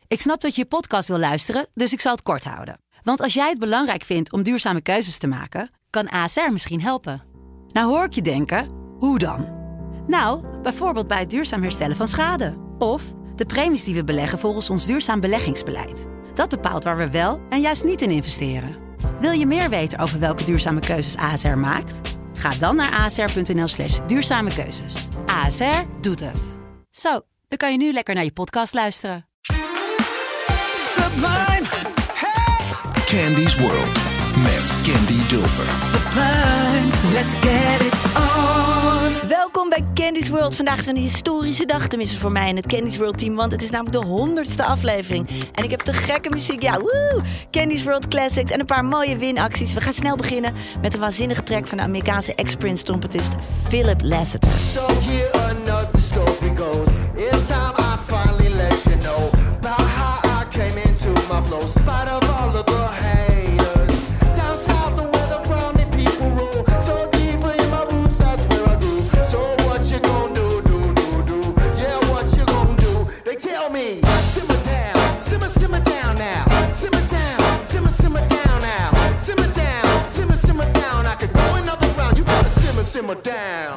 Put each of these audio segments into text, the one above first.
Ik snap dat je podcast wil luisteren, dus ik zal het kort houden. Want als jij het belangrijk vindt om duurzame keuzes te maken, kan ASR misschien helpen. Nou hoor ik je denken, hoe dan? Nou, bijvoorbeeld bij het duurzaam herstellen van schade. Of de premies die we beleggen volgens ons duurzaam beleggingsbeleid. Dat bepaalt waar we wel en juist niet in investeren. Wil je meer weten over welke duurzame keuzes ASR maakt? Ga dan naar asr.nl/duurzame keuzes. ASR doet het. Zo, dan kan je nu lekker naar je podcast luisteren. Sublime, hey! Candy's World met Candy Dulfer. Sublime, let's get it on. Welkom bij Candy's World. Vandaag is een historische dag, tenminste voor mij en het Candy's World team, want het is namelijk de 100ste aflevering. En ik heb de gekke muziek, ja, woe! Candy's World Classics en een paar mooie winacties. We gaan snel beginnen met een waanzinnige track van de Amerikaanse ex-Prince trompetist Philip Lasseter. So here another story goes. It's time I finally let you know about how I came into my flow. Spite of all of the haters. Down south the weather around me people roll. So deeper in my roots, that's where I grew. So what you gon' do? Yeah, what you gon' do? They tell me, simmer down, simmer down now. Simmer down, simmer down now. Simmer down. I could go another round. You gotta simmer down.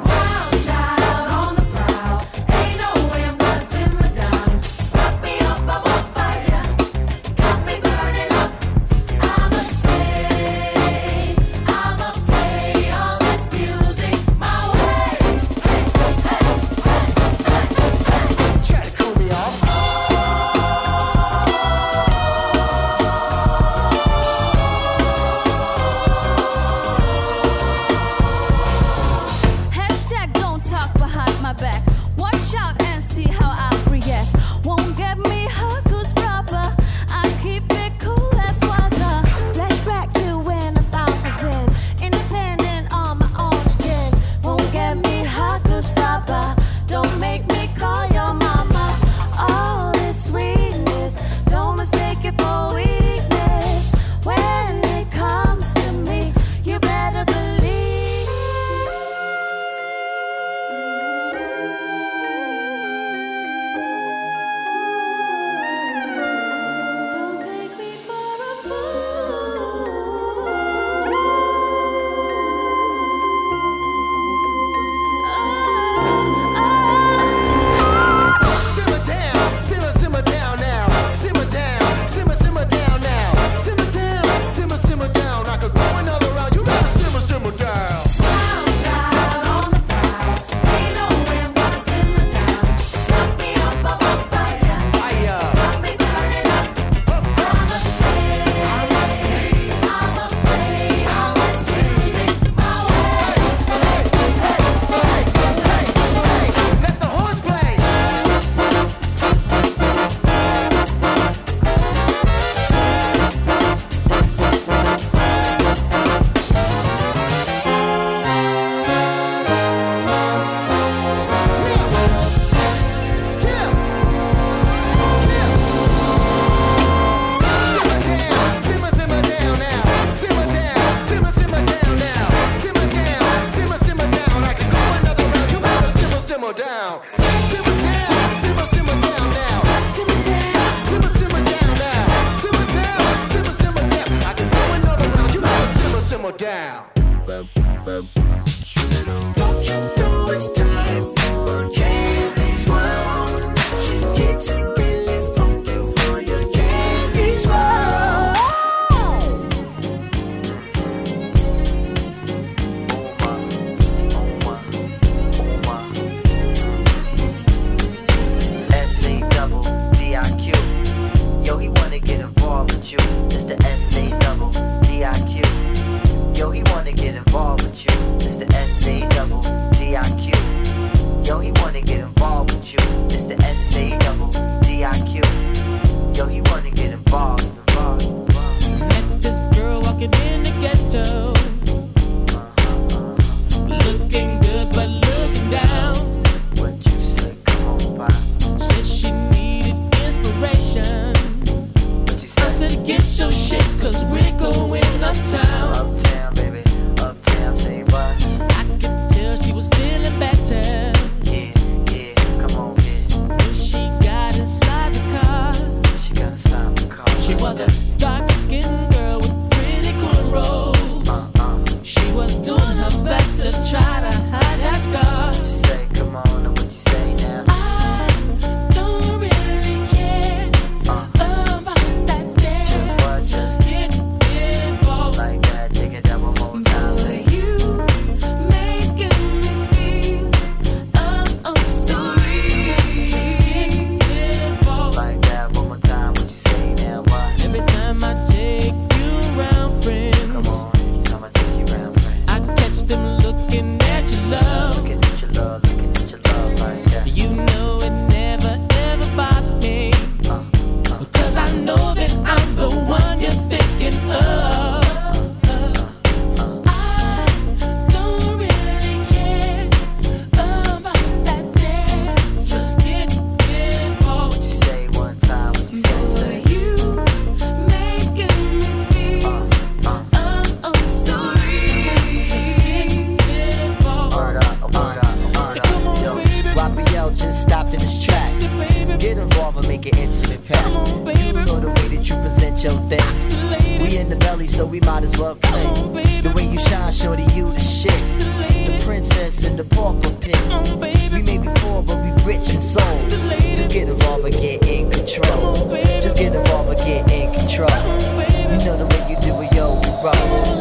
make it intimate, Pat. You know the way that you present your things. We in the belly, so we might as well play. The way you shine, shorty, you the shit. The princess and the pauper pick. We may be poor, but we rich in soul. Just get involved and get in control. Just get involved and get in control. You know the way you do it, yo, we roll.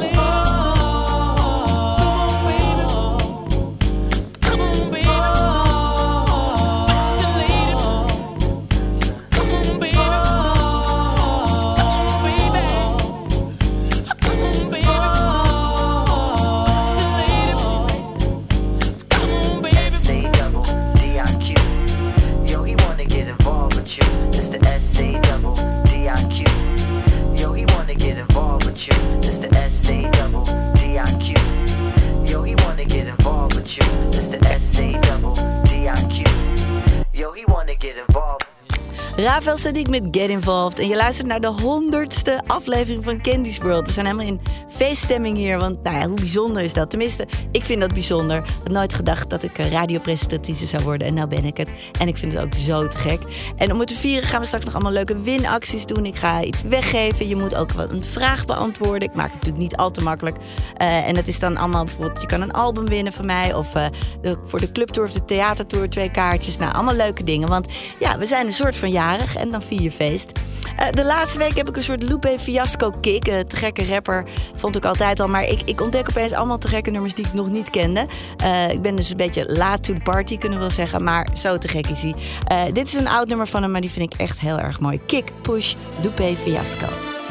Rafael Sadiq met Get Involved. En je luistert naar de 100ste aflevering van Candy's World. We zijn helemaal in feeststemming hier. Want nou ja, hoe bijzonder is dat? Tenminste, ik vind dat bijzonder. Ik had nooit gedacht dat ik radiopresentatrice zou worden. En nou ben ik het. En ik vind het ook zo te gek. En om het te vieren gaan we straks nog allemaal leuke winacties doen. Ik ga iets weggeven. Je moet ook een vraag beantwoorden. Ik maak het natuurlijk niet al te makkelijk. En het is dan allemaal bijvoorbeeld... Je kan een album winnen van mij. Of voor de clubtour of de theatertour 2 kaartjes. Nou, allemaal leuke dingen. Want ja, we zijn een soort van jarig. En dan vier je feest. De laatste week heb ik een soort Lupe Fiasco kick. Te gekke rapper vond ik altijd al. Maar ik ontdek opeens allemaal te gekke nummers die ik nog niet kende. Ik ben dus een beetje late to the party, kunnen we wel zeggen. Maar zo te gek is hij. Dit is een oud nummer van hem, maar die vind ik echt heel erg mooi. Kick, Push, Lupe Fiasco.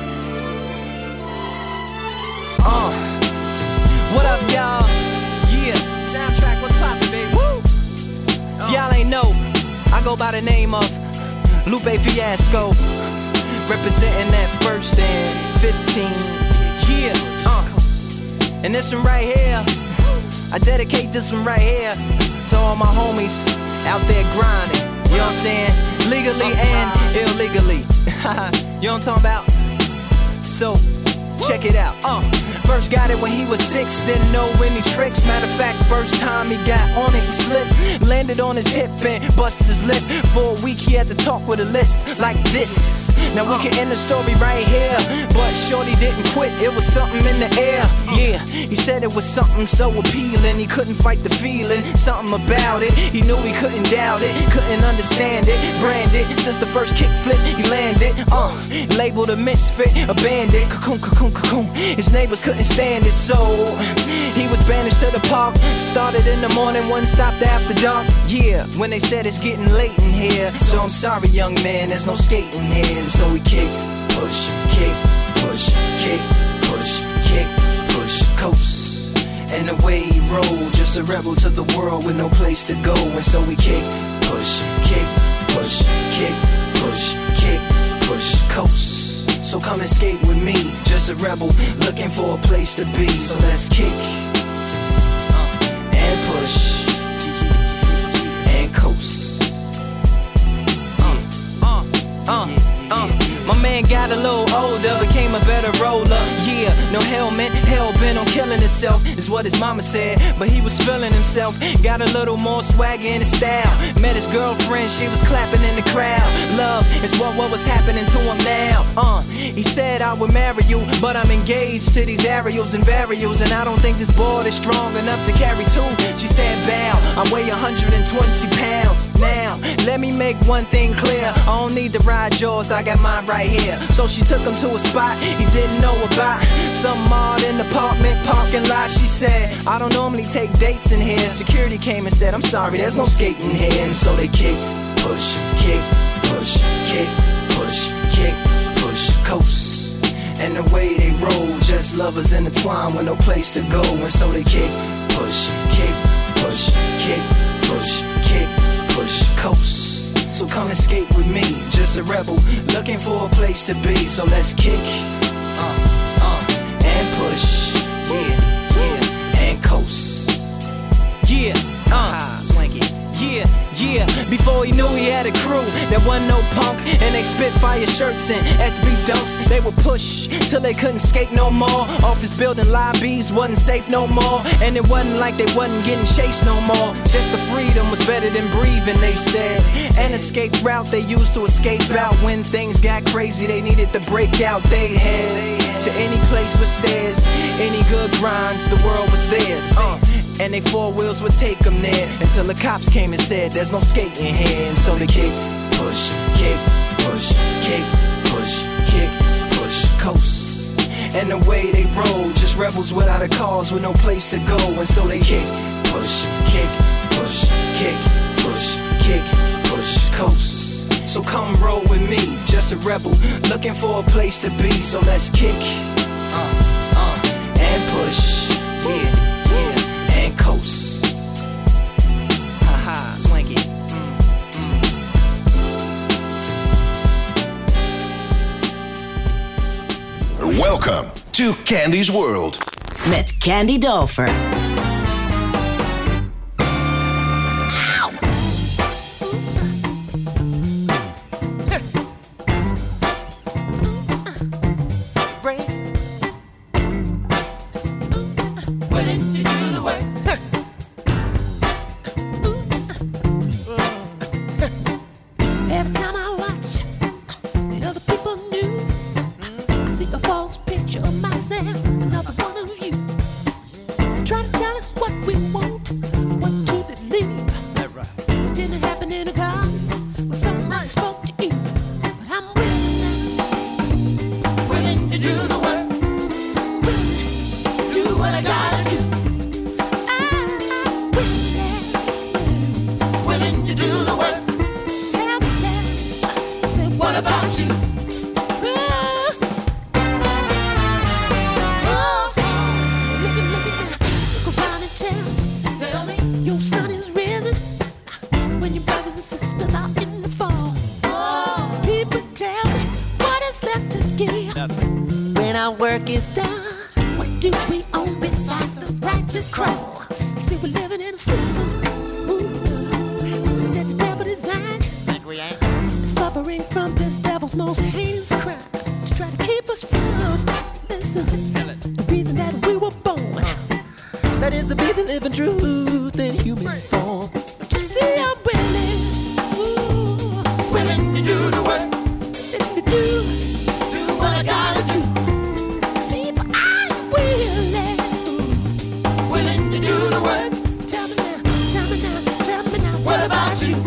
What up, y'all? Yeah. Soundtrack, what's poppin', baby? Woo! Y'all ain't know, I go by the name of Lupe Fiasco, representing that first and 15. Yeah, and this one right here, I dedicate this one right here to all my homies out there grinding. You know what I'm saying? Legally and illegally. You know what I'm talking about? So, check it out. First got it when he was 6, didn't know any tricks. Matter of fact, first time he got on it, he slipped. Landed on his hip and busted his lip. For a week he had to talk with a lisp like this. Now we can end the story right here, but shorty didn't quit, it was something in the air. Yeah, he said it was something so appealing. He couldn't fight the feeling, something about it. He knew he couldn't doubt it, couldn't understand it. Branded, since the first kick flip he landed. Labeled a misfit, a bandit. Cocoon, cocoon, cocoon. His neighbors couldn't stand it, so he was banished to the park. Started in the morning, one stopped after dark. Yeah, when they said it's getting late in here, so I'm sorry, young man, there's no skating here. And so we kick, push, kick, push, kick, push, kick, push, coast. And the way he rolled, just a rebel to the world with no place to go. And so we kick, push, kick, push, kick, push, kick, push, coast. So come and skate with me, just a rebel looking for a place to be. So let's kick and push and coast. My man got a little older, became a better roller. Yeah, no helmet, hell-bent on killing himself is what his mama said, but he was feeling himself. Got a little more swagger in his style. Met his girlfriend, she was clapping in the crowd. Love is what was happening to him now. He said I would marry you, but I'm engaged to these aerials and varials, and I don't think this board is strong enough to carry two. She said bow, I weigh 120 pounds. Now, let me make one thing clear, I don't need to ride yours, I got mine right here. So she took him to a spot he didn't know about, some odd in the apartment parking lot. She said, I don't normally take dates in here. Security came and said, I'm sorry, there's no skating here. And so they kick, push, kick, push, kick, push, kick, push, coast. And the way they roll, just lovers intertwined with no place to go. And so they kick, push, kick, push, kick, push, kick, push, coast. So come and skate with me, just a rebel looking for a place to be. So let's kick and push, yeah, and coast. Yeah, swanky. Yeah, Yeah, before he knew he had a crew that wasn't no punk, and they spit fire shirts and SB dunks. They would push till they couldn't skate no more. Office building lobbies wasn't safe no more, and it wasn't like they wasn't getting chased no more. Just the freedom was better than breathing, they said. An escape route they used to escape out when things got crazy. They needed to break out. They'd head to any place with stairs, any good grinds, the world was theirs. And they four wheels would take them there until the cops came and said there's no skating here. And so they kick, push, kick, push, kick, push, kick, push, coast. And the way they roll, just rebels without a cause with no place to go. And so they kick, push, kick, push, kick, push, kick, push, coast. So come roll with me, just a rebel looking for a place to be. So let's kick, and push, yeah, and coast. Haha, swanky. Welcome to Candy's World. Met Candy Dulfer. Every time I watch the other people news, I see a false picture of myself, another one of you. They try to tell us what we want, what to believe. It didn't happen in a garden when somebody spoke to you. But I'm willing to do the work, willing to do what I gotta do. I'm willing to do the work. What about you? Look around and tell me your sun is risen when your brothers and sisters are in the fall. People tell me what is left to give when our work is done. What do we own besides the right to crawl? See, we're living in a system that the devil designed. Think we ain't? Suffering from this devil's most heinous crime. He's trying to keep us from, listen, the reason that we were born. That is to be the living truth in human form. But you see, I'm willing to do the work. Do what I gotta do. People, I'm willing to do the work. Tell me now, what about you?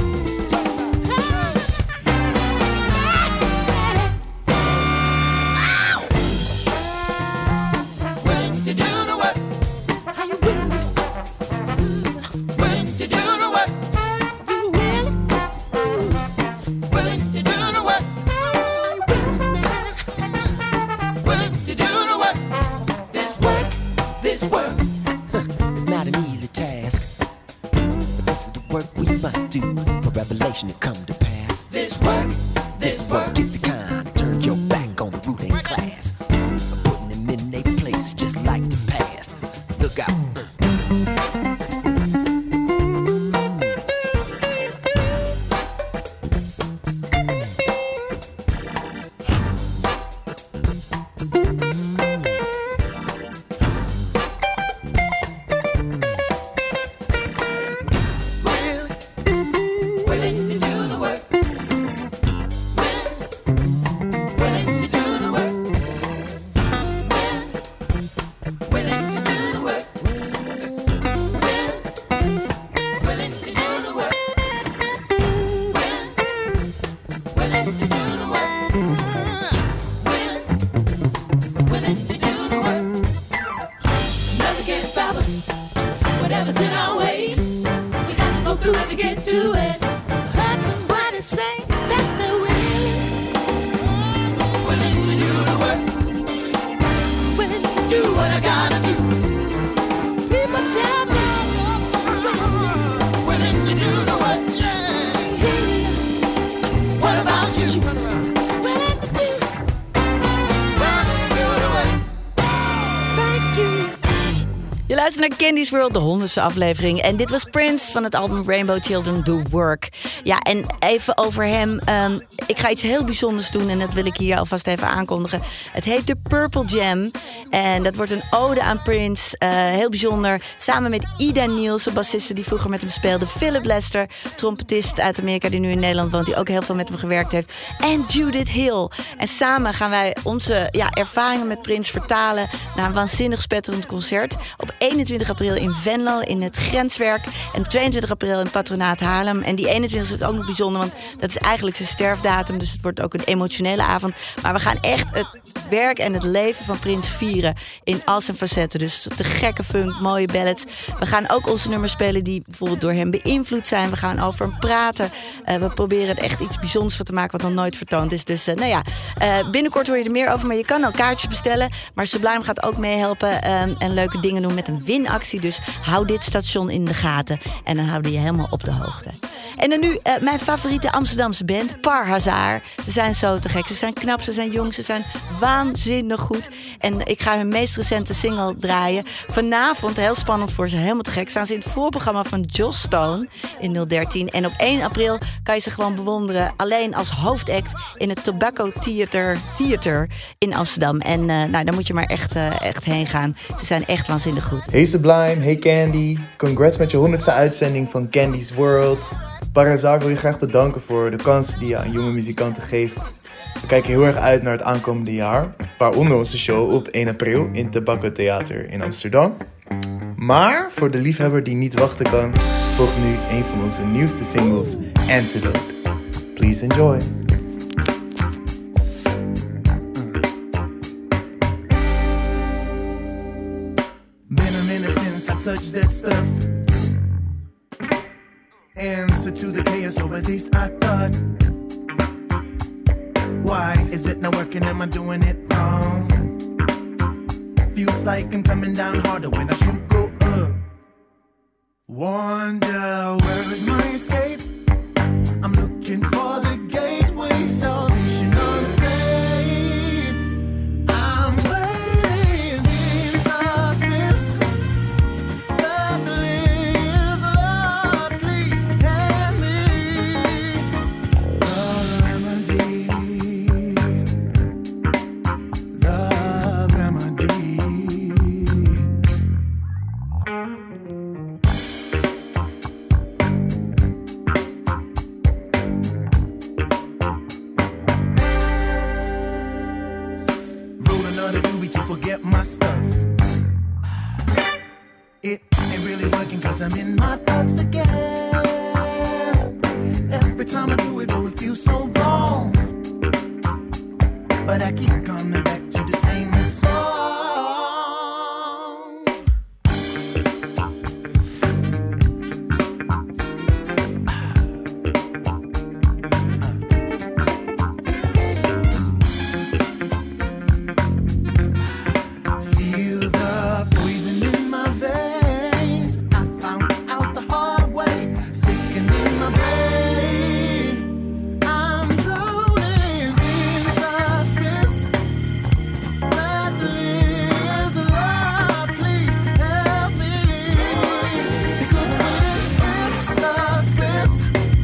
It's not an easy task, but this is the work we must do for revelation to come to pass. This work is the kind that turns your back on the ruling class, putting them in their place just like the past. Look out. Je luistert naar Candy's World, de 100ste aflevering. En dit was Prince van het album Rainbow Children Do Work. Ja, en even over hem. Ik ga iets heel bijzonders doen en dat wil ik hier alvast even aankondigen. Het heet de Purple Jam. En dat wordt een ode aan Prince. Heel bijzonder. Samen met Ida Nielsen, bassiste die vroeger met hem speelde. Philip Lester, trompetist uit Amerika die nu in Nederland woont. Die ook heel veel met hem gewerkt heeft. En Judith Hill. En samen gaan wij onze ervaringen met Prince vertalen naar een waanzinnig spetterend concert. Op 21 april in Venlo in het Grenswerk. En op 22 april in Patronaat Haarlem. En die 21 is ook nog bijzonder, want dat is eigenlijk zijn sterfdatum. Dus het wordt ook een emotionele avond. Maar we gaan echt het werk en het leven van Prince vieren in al zijn facetten. Dus te gekke funk, mooie ballads. We gaan ook onze nummers spelen die bijvoorbeeld door hem beïnvloed zijn. We gaan over hem praten. We proberen er echt iets bijzonders van te maken wat nog nooit vertoond is. Dus binnenkort hoor je er meer over. Maar je kan al kaartjes bestellen. Maar Sublime gaat ook meehelpen en leuke dingen doen met een winactie. Dus hou dit station in de gaten. En dan houden we je helemaal op de hoogte. En dan nu mijn favoriete Amsterdamse band, Parhazar. Ze zijn zo te gek. Ze zijn knap, ze zijn jong, ze zijn waanzinnig goed. En ik ga hun meest recente single draaien. Vanavond, heel spannend voor ze, helemaal te gek, staan ze in het voorprogramma van Joss Stone in 013. En op 1 april kan je ze gewoon bewonderen. Alleen als hoofdact in het Tobacco Theater in Amsterdam. En daar moet je maar echt heen gaan. Ze zijn echt waanzinnig goed. Hey Sublime, hey Candy. Congrats met je 100ste uitzending van Candy's World. Parhazar wil je graag bedanken voor de kansen die je aan jonge muzikanten geeft. We kijken heel erg uit naar het aankomende jaar. Waaronder onze show op 1 april in Tobacco Theater in Amsterdam. Maar voor de liefhebber die niet wachten kan, volgt nu een van onze nieuwste singles, Antidote. Please enjoy. Been a minute since I touched that stuff. Answer to the chaos, or at least I thought. Why is it not working? Am I doing it wrong? Feels like I'm coming down harder when I should go up. Wonder where is my escape? I'm looking for the gateway, salvation on the grave. I'm waiting in suspense. It ain't really working cause I'm in my thoughts again. Every time I do it, oh, it feels so wrong. But I keep coming back to the same song. Feel the poison in my veins. I found out the hard way. Sickening my brain. I'm drowning in suspense. Breathless love, please help me. Because I'm in suspense.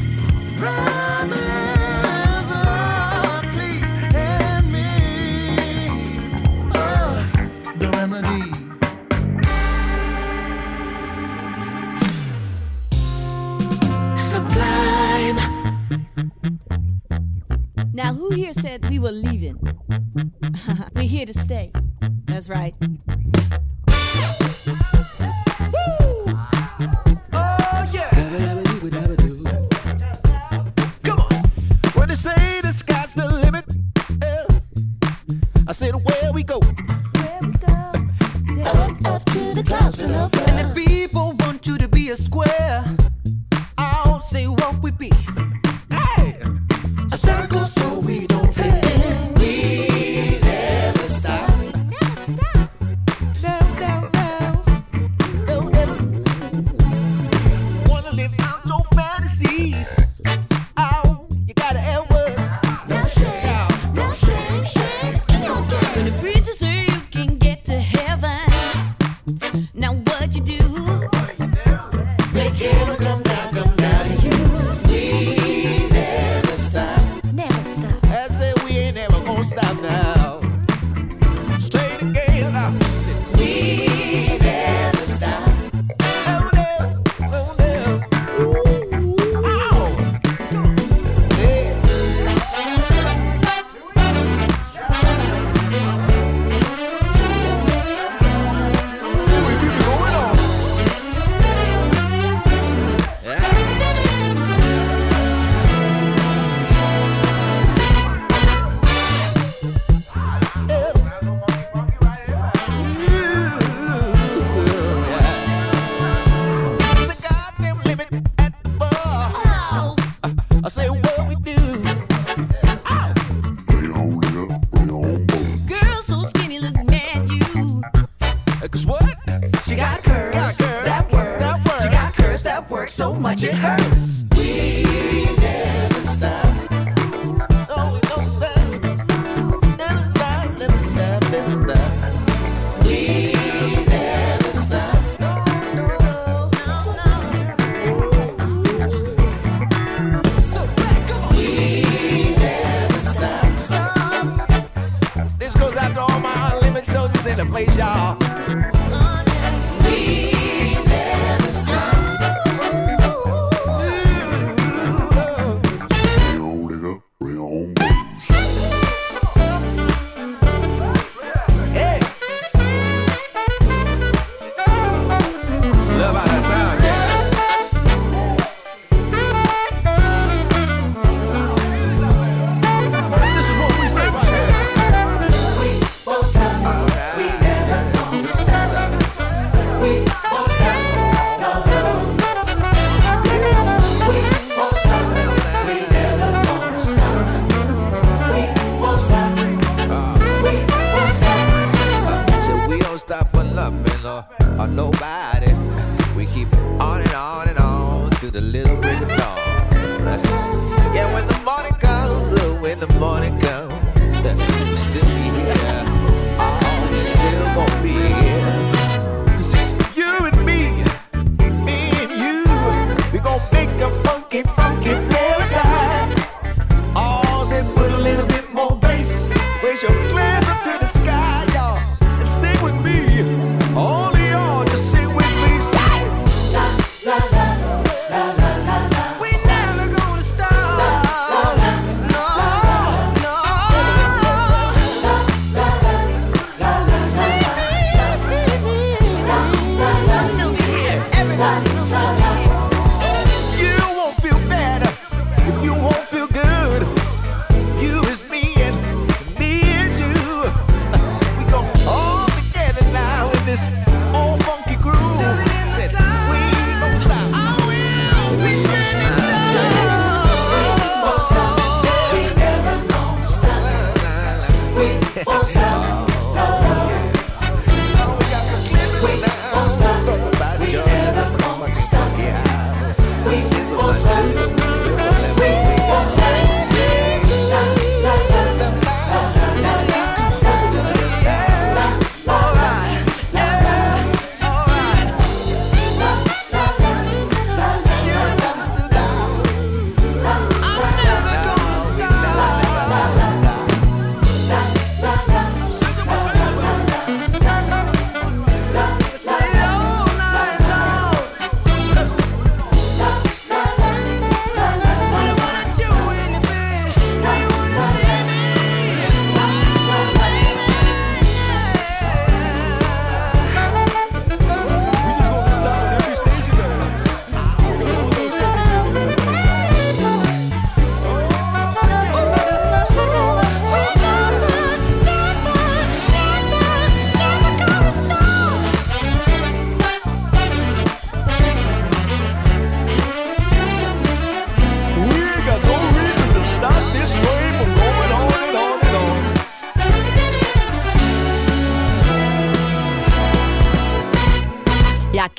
Breathless love, please help me. Oh, the remedy. Sublime. Now, who here said we were leaving? We're here to stay. That's right. Oh yeah. Come on. When they say the sky's the limit, I said where we go. Where we go? Up to the clouds and up. And if people want you to be a square, I'll say what we be. Hey, a circle so we don't fit in. We never stop. Never stop. won't stop now. Say it again now. We never stop. Never, never, never. Ooh, ow. Yeah. We keep it going on. There's a goddamn limit at the bar. I say what we do. Girl so skinny, look mad you. 'Cause what? She got curves that work. She got curves that work so much it hurts. We never stop. No, we don't stop. Never stop, never stop, never stop. We never stop. So back, come on. We never stop. This goes out to all my unlimited soldiers in the place, y'all. We never stop. Hey. Love how that sound, yeah. This is what we say right here. We won't stop. We never gonna stop. We won't stop. No, no. We won't stop. We never gonna stop. We won't stop. We won't stop. So we don't stop for nothing or nobody. We keep on and on to the little break of dawn. Yeah, when the morning comes, when the morning comes, we'll still be here. Oh, we still gonna be here. 'Cause it's you and me and you. We gon' make a funky, funky paradise. Oh, say put a little bit more bass. Raise your glass up to the sky, y'all, and sing with me. Only y'all, just sing with me. Say la la la la la la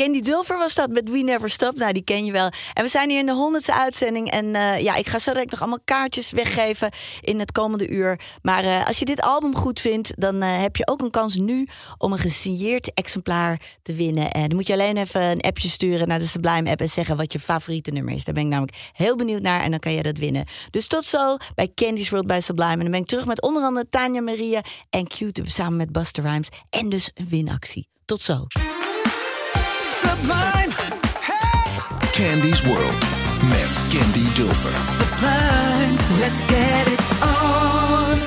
Candy Dulfer was dat met We Never Stop. Nou, die ken je wel. En we zijn hier in de 100ste uitzending. En ik ga zo direct nog allemaal kaartjes weggeven in het komende uur. Maar als je dit album goed vindt, dan heb je ook een kans nu om een gesigneerd exemplaar te winnen. En dan moet je alleen even een appje sturen naar de Sublime app en zeggen wat je favoriete nummer is. Daar ben ik namelijk heel benieuwd naar en dan kan je dat winnen. Dus tot zo bij Candy's World bij Sublime. En dan ben ik terug met onder andere Tanja Maria en Q-Tip samen met Busta Rhymes. En dus een winactie. Tot zo. Sublime. Hey. Candy's World met Candy Dulfer. Sublime, let's get it on.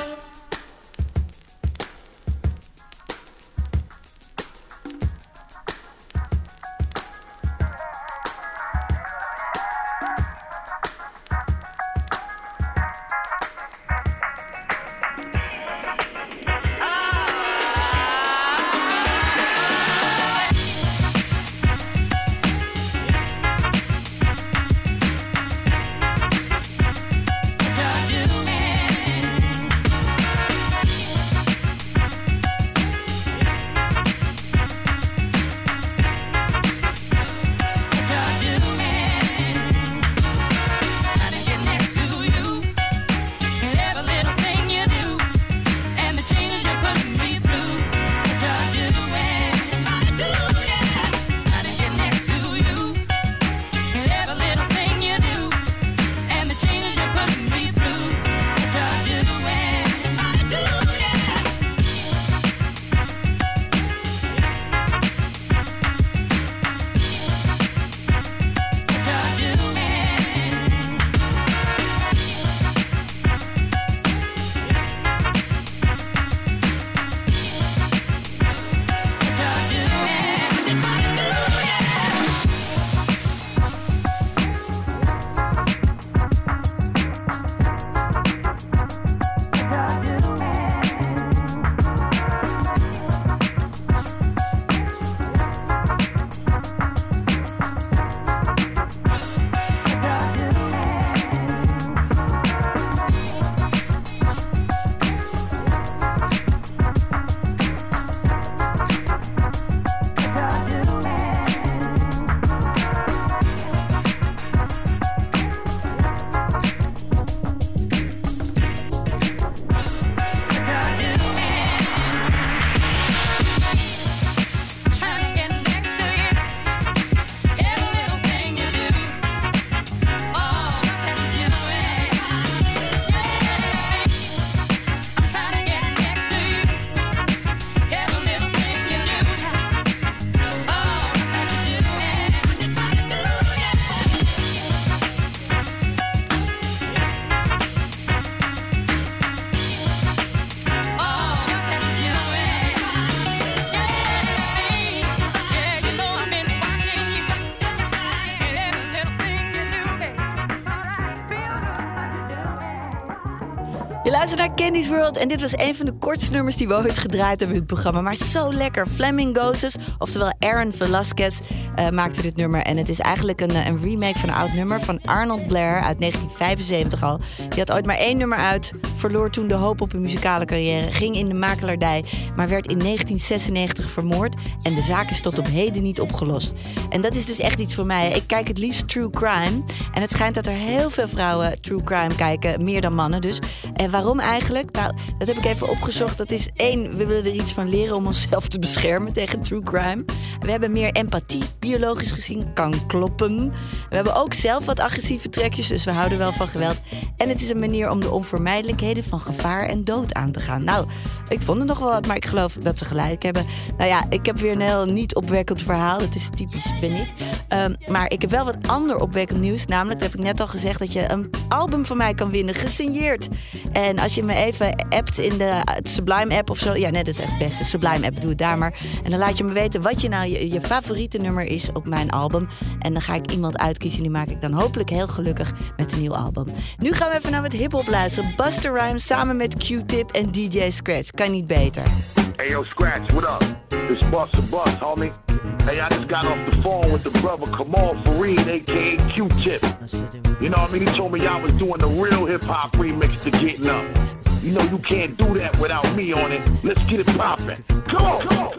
Je luistert naar Candy's World en dit was een van de kortste nummers die we ooit gedraaid hebben in het programma. Maar zo lekker. Flamingoses, oftewel Aaron Velasquez, maakte dit nummer. En het is eigenlijk een remake van een oud nummer van Arnold Blair uit 1975 al. Die had ooit maar 1 nummer uit, verloor toen de hoop op een muzikale carrière, ging in de makelaardij, maar werd in 1996 vermoord. En de zaak is tot op heden niet opgelost. En dat is dus echt iets voor mij. Ik kijk het liefst true crime. En het schijnt dat er heel veel vrouwen true crime kijken, meer dan mannen dus. En waarom eigenlijk? Nou, dat heb ik even opgezocht. Dat is 1, we willen er iets van leren om onszelf te beschermen tegen true crime. We hebben meer empathie, biologisch gezien, kan kloppen. We hebben ook zelf wat agressieve trekjes, dus we houden wel van geweld. En het is een manier om de onvermijdelijkheden van gevaar en dood aan te gaan. Nou, ik vond het nog wel wat, maar ik geloof dat ze gelijk hebben. Nou ja, ik heb weer een heel niet opwekkend verhaal. Dat is typisch, ben ik. Maar ik heb wel wat ander opwekkend nieuws. Namelijk, dat heb ik net al gezegd, dat je een album van mij kan winnen, gesigneerd. En als je me even appt in de Sublime app of zo. Ja, nee, dat is echt het beste. Sublime app, doe het daar maar. En dan laat je me weten wat je nou je favoriete nummer is op mijn album. En dan ga ik iemand uitkiezen. Die maak ik dan hopelijk heel gelukkig met een nieuw album. Nu gaan we even naar wat hiphop luisteren. Busta Rhymes samen met Q-Tip en DJ Scratch. Kan niet beter. Hey yo, Scratch, what up? This Busta, homie. Hey, I just got off the phone with the brother Kamal Fareed, a.k.a. Q-Tip. You know what I mean? He told me y'all was doing the real hip-hop remix to Getting Up. You know you can't do that without me on it. Let's get it poppin'. Come on!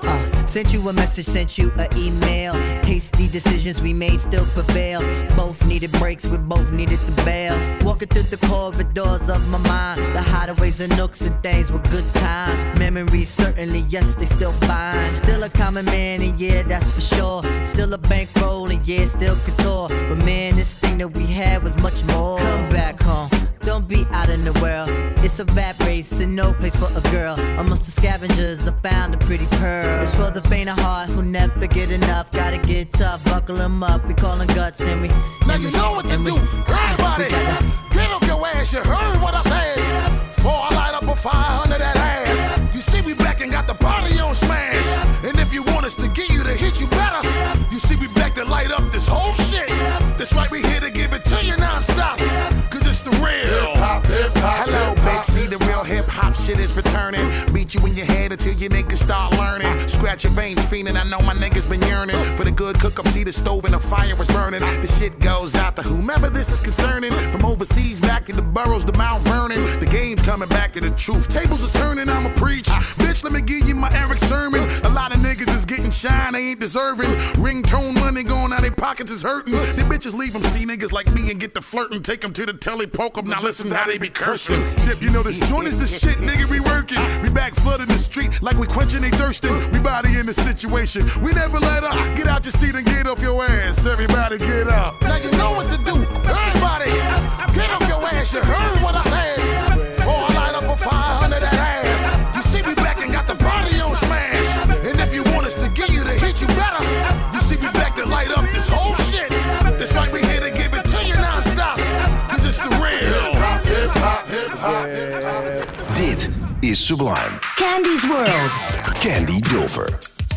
Sent you a message, sent you an email. Hasty decisions we made still prevail. Both needed breaks, we both needed to bail. Walking through the corridors of my mind, the hideaways and nooks and things were good times. Memories certainly, yes, they still fine. Still a common man, and yeah, that's for sure. Still a bankroll, and yeah, still couture. But man, this thing that we had was much more. Come back home, don't be out in the world. It's a rat race and no place for a girl. Amongst the scavengers, I found a pretty pearl. It's for the faint of heart who never get enough. Gotta get tough, buckle them up. We call them guts and we. Now you know what to do. Everybody, get off your ass. You heard what I said. Before I light up a fire under that ass. You see we back and got the body on smash. And if you want us to get you to hit you better, you see we back to light up this whole shit. That's right, we here to give it to you non-stop. Cause it's the real hip-hop, hip-hop. Hello, bitch, see the real hip-hop shit is returning. Beat you in your head until your niggas start learning. Scratch your veins, fiending, I know my niggas been yearning for the good cook-up, see the stove and the fire is burning. The shit goes out to whomever this is concerning. From overseas back to the boroughs to Mount Vernon. The game's coming back to the truth. Tables is turning, I'ma preach. Bitch, let me give you my Eric sermon. A lot of niggas is getting shine, they ain't deserving. Ringtone money going out, their pockets is hurting. The bitches leave them see niggas like me and get to flirting. Take them to the telly, poke them, now listen to how they be cursing. Chip, you know this joint is the shit, nigga, we working. We back flooding the street like we quenching they thirsting. We body in the situation, we never let up. Get out your seat and get off your ass. Everybody get up. Now you know what to do. Everybody, get off your ass. You heard what I said. Before I light up a fire under that ass. You see we back and got the body on smash. And if you want us to get you to hit you better, you see we back to light up this whole shit. That's right, we here to give it to you non-stop. It's just the real hip-hop, hip-hop, hip-hop, hip-hop. Dit is Sublime. Candy's World. Candy Dulfer.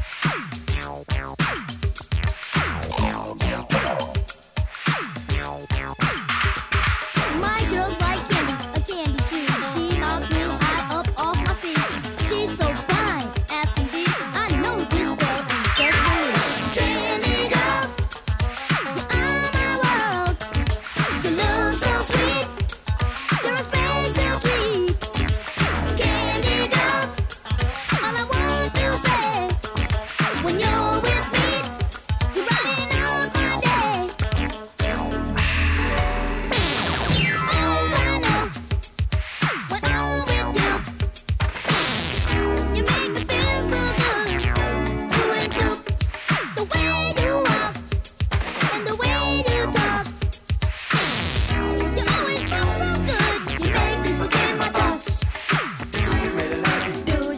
My girl's like candy, a candy tree. She knocks me high up off my feet. She's so fine, as can be. I know this girl is just for me. Candy girl, you are my world. You look so sweet, you're a special treat. Candy girl, all I want to say, when you're with me, you're brighten up my day. When I'm with you, you make me feel so good. You and you, the way you walk and the way you talk, you always look so good. You make me forget my thoughts. Do you really love me? Don't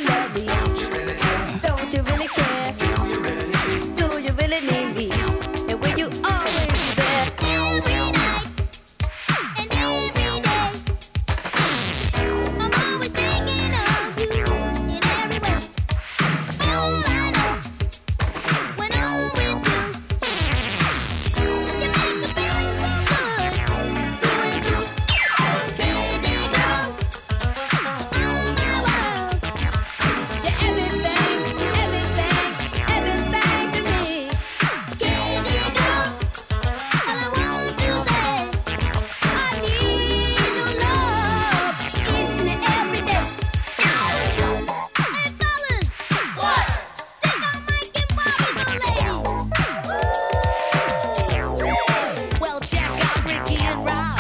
you really care? Do you really need me? And will you always be there? Every night and every day, I'm always thinking of you in every way. All I know, when I'm with you, you make me feel so good. You and you, candy girl, all my world. You're everything, everything, everything to me. Candy girl, all I want to say, I need your love each and every day. Hey fellas, what? Check out Mike and Bobby, the lady. Well, check out Ricky and Rob.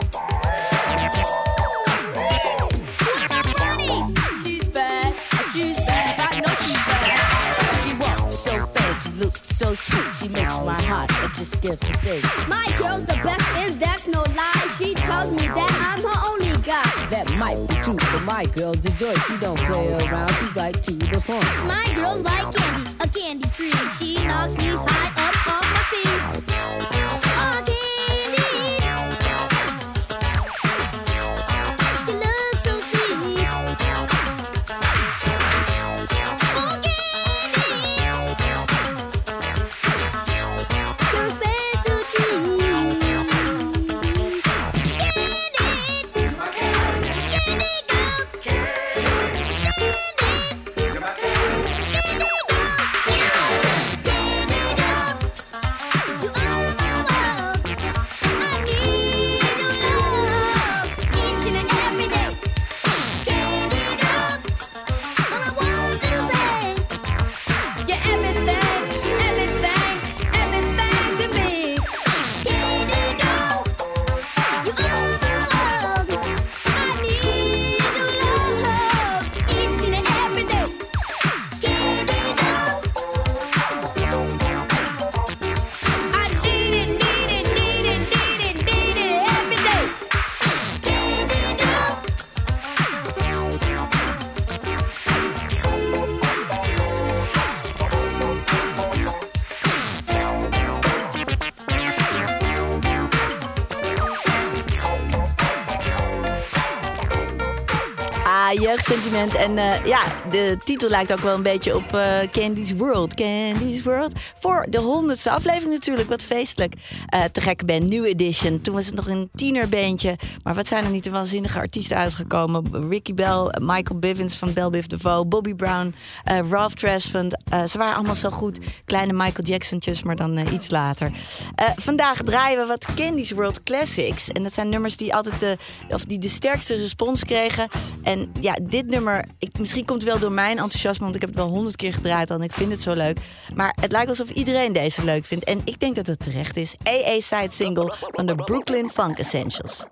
One of my buddies. She's bad, I know she's bad. She walks so fast, she looks so sweet. She makes my heart just skip a beat. My girl's the best, and that's no lie. She tells me that I'm her only guy. That might be true, but my girl's a joy. She don't play around, she's right to the point. My girl's like candy, a candy tree. She knocks me high up off my feet. Oh, candy. You look so sweet. Oh, candy. You're a special treat. Candy girl. Ja, jeugdsentiment. En de titel lijkt ook wel een beetje op Candy's World. Candy's World. Voor de 100ste aflevering natuurlijk. Wat feestelijk. Te gekke band, New Edition. Toen was het nog een tienerbandje. Maar wat zijn er niet de waanzinnige artiesten uitgekomen. Ricky Bell, Michael Bivins van Bell Biv DeVoe, Bobby Brown, Ralph Tresvant. Ze waren allemaal zo goed. Kleine Michael Jacksontjes, maar dan iets later. Vandaag draaien we wat Candy's World Classics. En dat zijn nummers die altijd de sterkste respons kregen. En ja, dit nummer, misschien komt het wel door mijn enthousiasme, want ik heb het wel 100 keer gedraaid en ik vind het zo leuk. Maar het lijkt alsof iedereen deze leuk vindt. En ik denk dat het terecht is. AA side single van de Brooklyn Funk Essentials.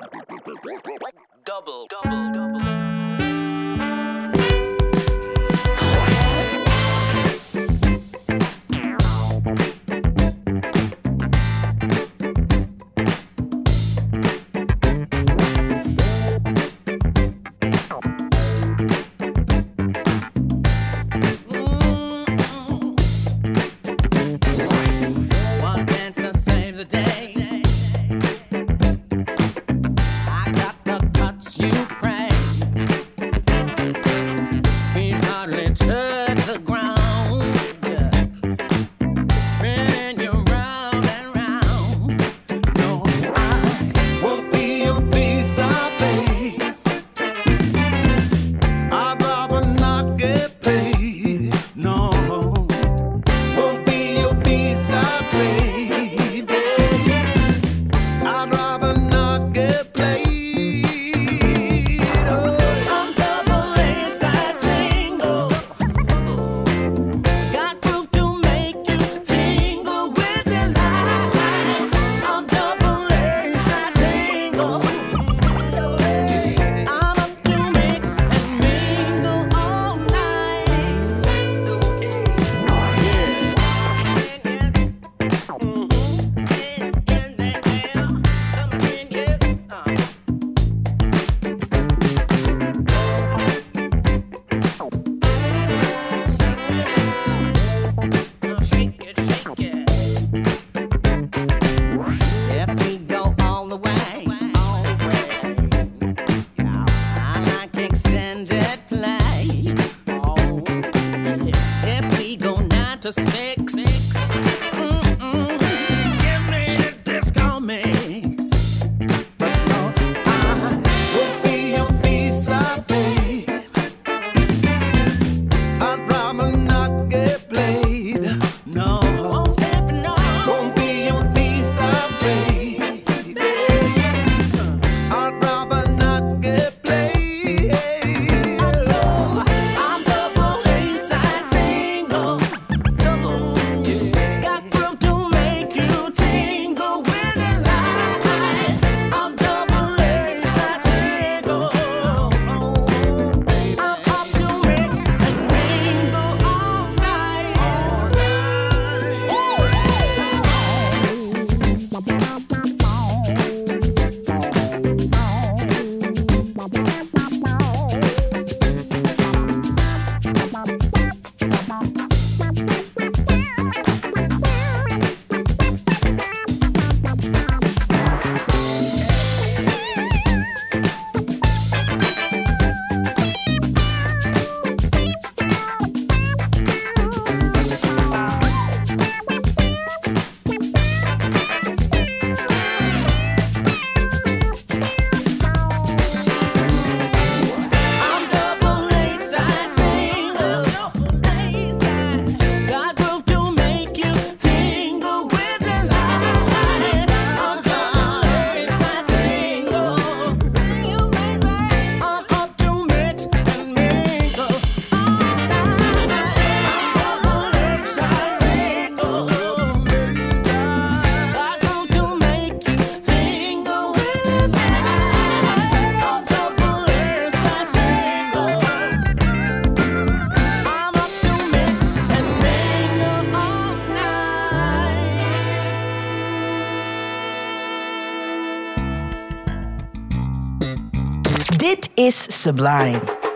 Dit is Sublime.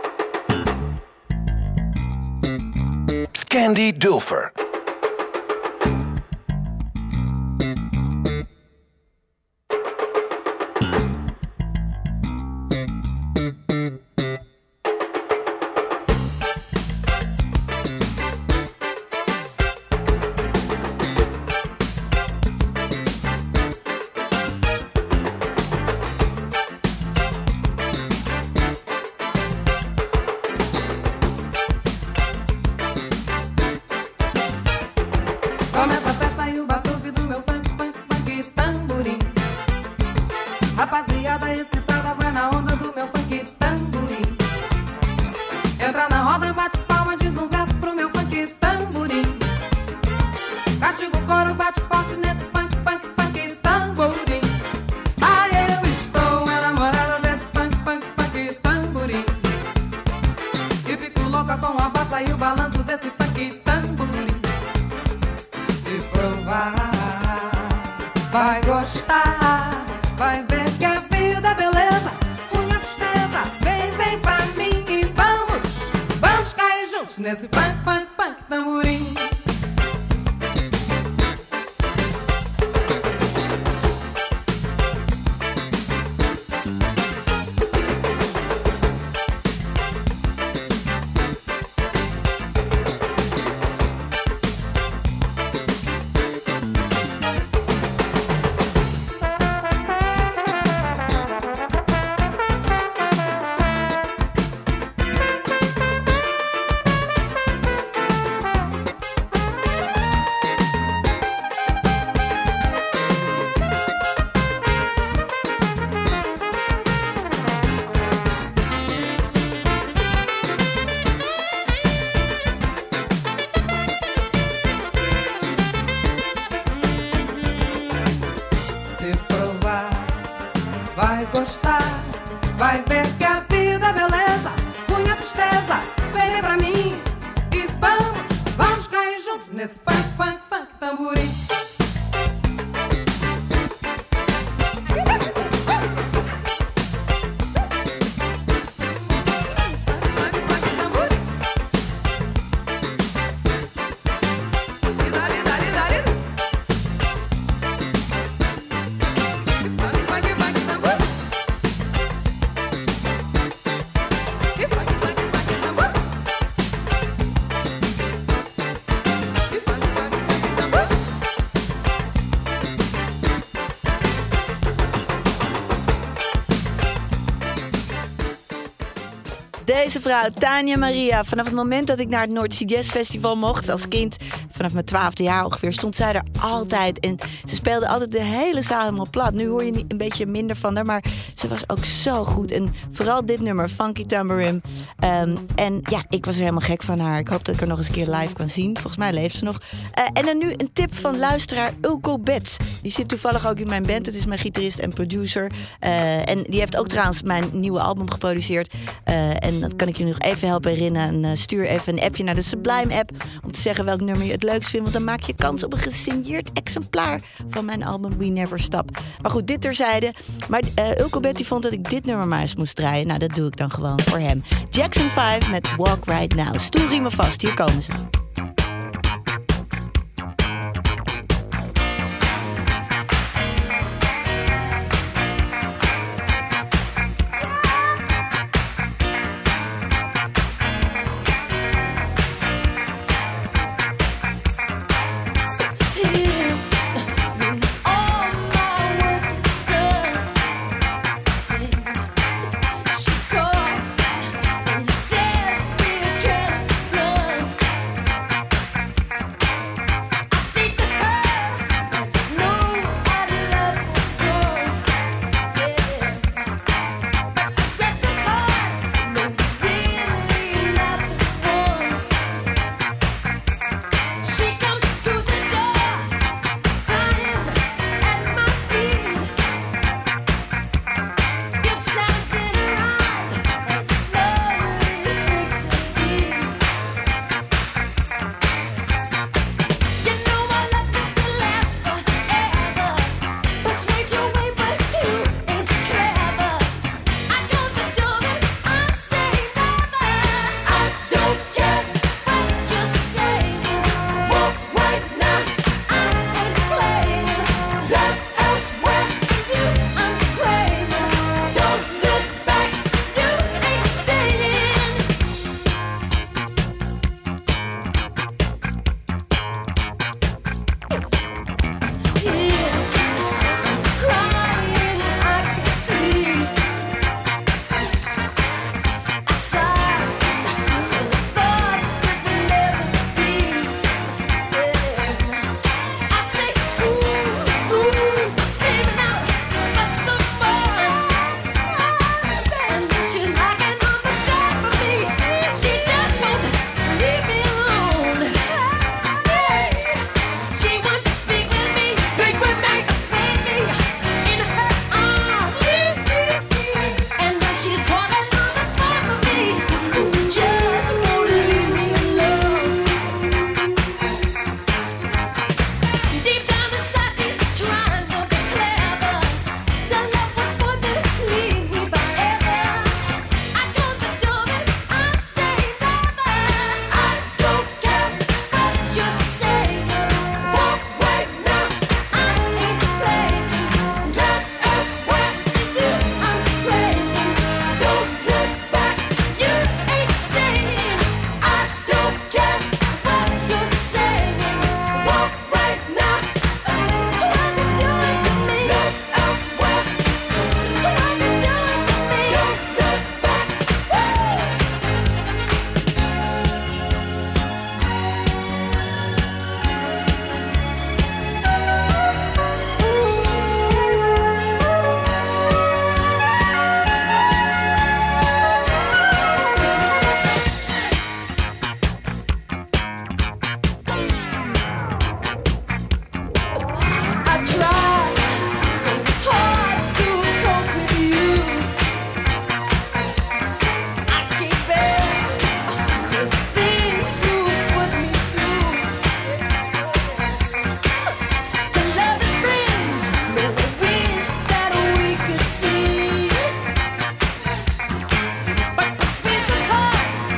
Candy Dulfer. Entra na roda, bate palma, diz um verso pro meu funk tamborim. Castiga o coro, bate forte nesse funk, funk, funk tamborim. Ah, eu estou enamorada desse funk, funk, funk tamborim. E fico louca com a bossa e o balanço desse funk tamborim. Se provar, vai gostar, vai ver que a vida é beleza. Punha tristeza, vem pra mim e vamos cair juntos nesse funk, funk, funk tamborim. Vai gostar, vai ver que a vida é beleza. Punha tristeza, vem pra mim e vamos cair juntos nesse funk, funk, funk tamborim. Deze vrouw, Tania Maria, vanaf het moment dat ik naar het Noordzee Jazz Festival mocht als kind, vanaf mijn 12e jaar ongeveer, stond zij er altijd. En ze speelde altijd de hele zaal helemaal plat. Nu hoor je niet een beetje minder van haar, maar ze was ook zo goed. En vooral dit nummer, Funky Tamborim. En ja, ik was er helemaal gek van haar. Ik hoop dat ik haar nog eens een keer live kan zien. Volgens mij leeft ze nog. En dan nu een tip van luisteraar Ulko Betts. Die zit toevallig ook in mijn band. Het is mijn gitarist en producer. En die heeft ook trouwens mijn nieuwe album geproduceerd. En dat kan ik je nog even helpen herinneren. En stuur even een appje naar de Sublime app om te zeggen welk nummer je het leukst vindt. Want dan maak je kans op een gesigneerd exemplaar van mijn album We Never Stop. Maar goed, dit terzijde. Maar Ulko Betty vond dat ik dit nummer maar eens moest draaien. Nou, dat doe ik dan gewoon voor hem. Jackson 5 met Walk Right Now. Stoel riemen vast, hier komen ze. She calls and says, "Be a careful."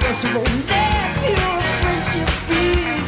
guess I won't let your friendship be.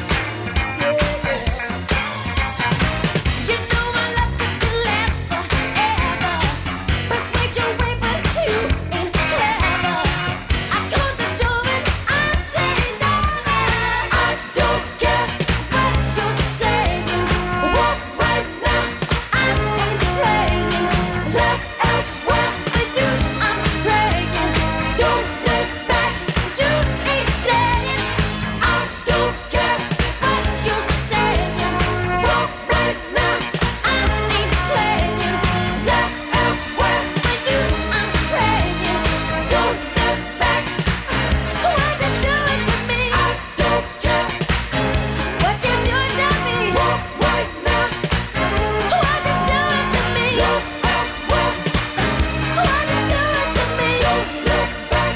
You know my love can last forever. Persuade your way, but you ain't clever. I close the door and I say never. I don't care what you're saying. Walk right now, I ain't playing. Love elsewhere, but you I'm praying. Don't look back, you ain't staying. I don't care what you're saying. Walk right now, I ain't playing. Love elsewhere, but you I'm praying. Don't look back. What you doing to me? I don't care. What you doing to me? Walk right now. What you doing to me? Love elsewhere. What you doing to me? Don't look back.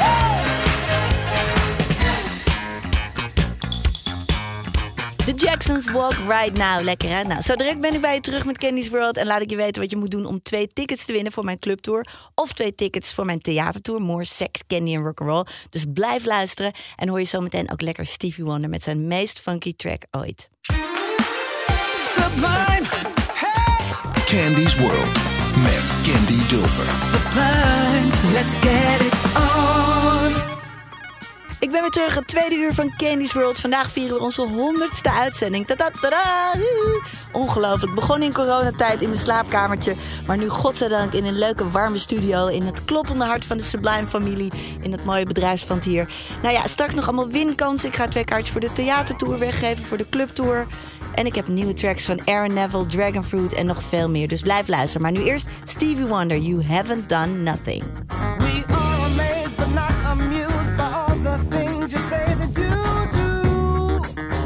The Jacksons Walk Right Now. Lekker hè? Nou, zo direct ben ik bij je terug met Candy's World. En laat ik je weten wat je moet doen om 2 tickets te winnen voor mijn clubtour. Of 2 tickets voor mijn theatertour. More Sex, Candy en Rock'n'Roll. Dus blijf luisteren. En hoor je zo meteen ook lekker Stevie Wonder met zijn meest funky track ooit. Sublime. Candy's World met Candy Dulfer. Sublime, let's get it on. Ik ben weer terug, het tweede uur van Candy's World. Vandaag vieren we onze 100ste uitzending. Tada! Ongelooflijk. Begon in coronatijd in mijn slaapkamertje. Maar nu godzijdank in een leuke warme studio. In het kloppende hart van de Sublime familie. In het mooie bedrijfspand hier. Nou ja, straks nog allemaal winkansen. Ik ga 2 kaartjes voor de theatertour weggeven. Voor de clubtour. En ik heb nieuwe tracks van Aaron Neville, Dragonfruit en nog veel meer. Dus blijf luisteren. Maar nu eerst Stevie Wonder, You Haven't Done Nothing. We are amazed but not amused by all the things you say that you do.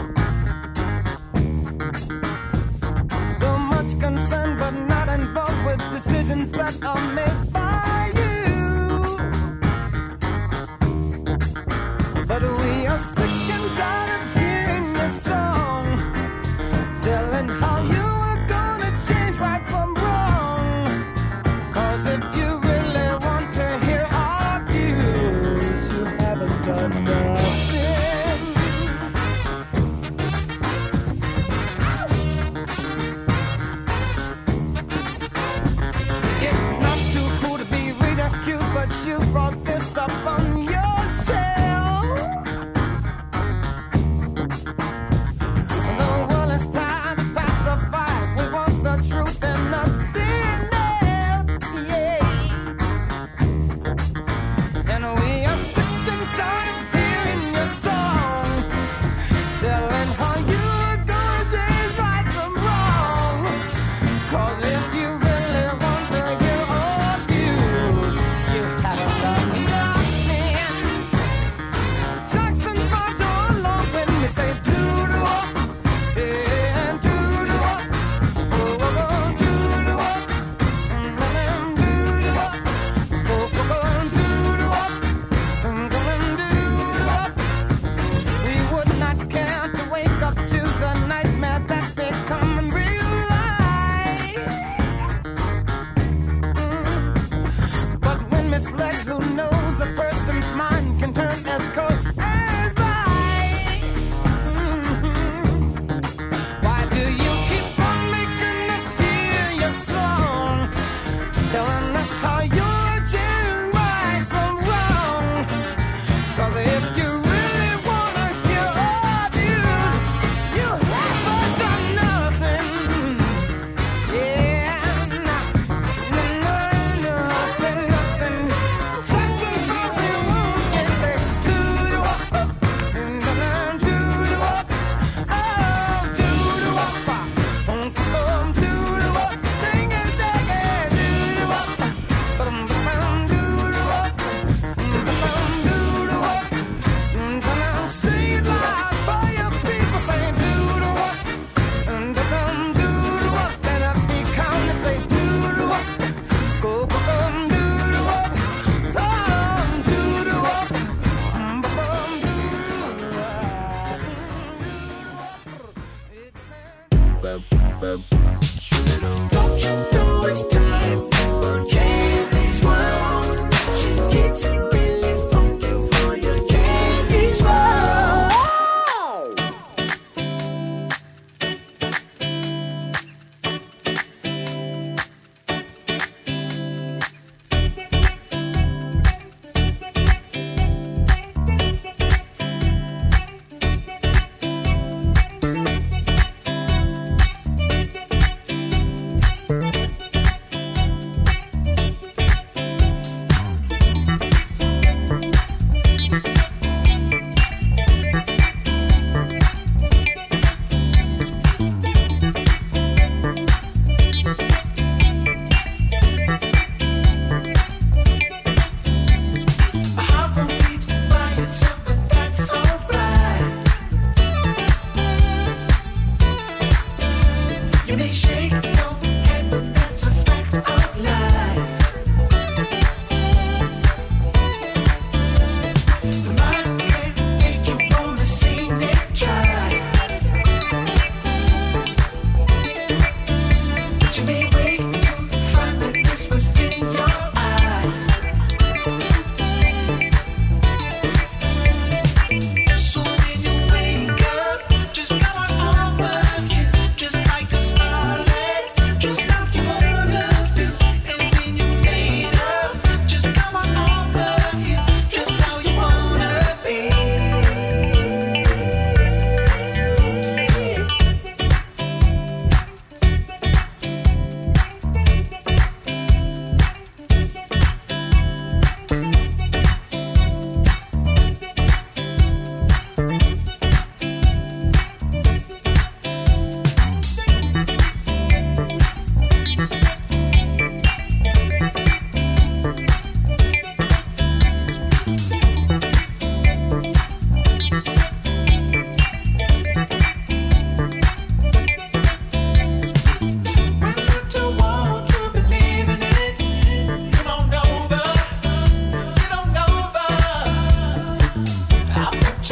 So much concerned but not involved with decisions that are made by you. But we are sick and tired of hearing this song, telling how you are gonna change right from wrong. 'Cause if you really want to hear our views, you haven't done nothing. It's not too cool to be ridiculed, but you brought this up on yourself.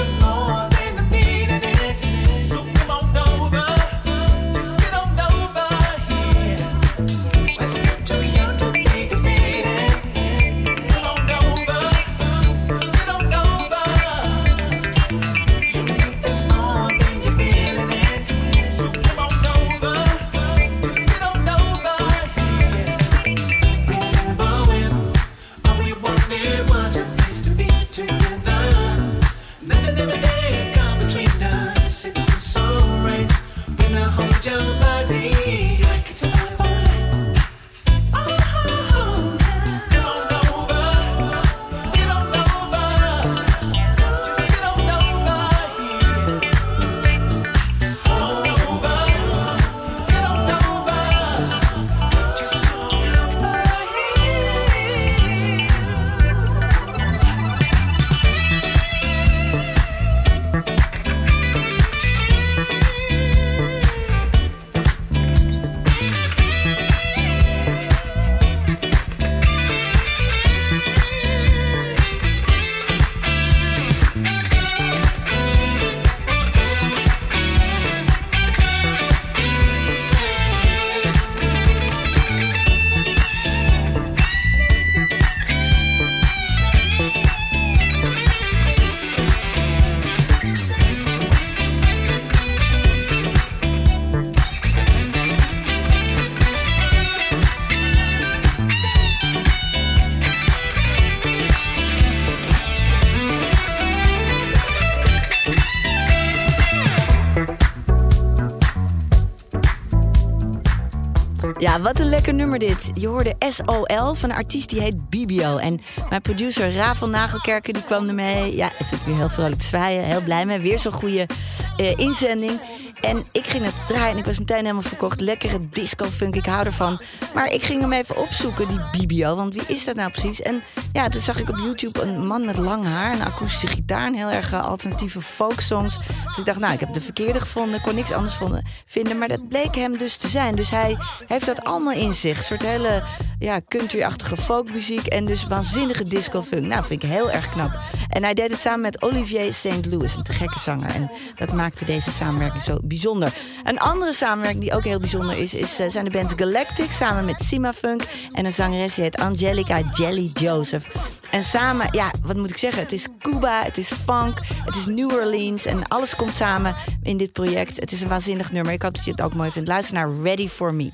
Ja, wat een lekker nummer dit. Je hoorde SOL van een artiest die heet BBO. En mijn producer Ravel Nagelkerken die kwam ermee. Ja, is ook weer heel vrolijk te zwaaien. Heel blij mee. Weer zo'n goede inzending. En ik ging het draaien en ik was meteen helemaal verkocht. Lekkere disco-funk, ik hou ervan. Maar ik ging hem even opzoeken, die BBO. Want wie is dat nou precies? En ja, toen zag ik op YouTube een man met lang haar, een akoestische gitaar, een heel erg alternatieve folksongs. Dus ik dacht, nou, ik heb de verkeerde gevonden, kon niks anders vinden. Maar dat bleek hem dus te zijn. Dus hij heeft dat allemaal in zich. Een soort hele country-achtige folkmuziek en dus waanzinnige disco-funk. Nou, vind ik heel erg knap. En hij deed het samen met Olivier St. Louis, een te gekke zanger. En dat maakte deze samenwerking zo bijzonder. Een andere samenwerking die ook heel bijzonder is zijn de band Galactic samen met Sima Funk en een zangeres die heet Angelica Jelly Joseph. En samen, ja, wat moet ik zeggen? Het is Cuba, het is funk, het is New Orleans en alles komt samen in dit project. Het is een waanzinnig nummer. Ik hoop dat je het ook mooi vindt. Luister naar Ready For Me.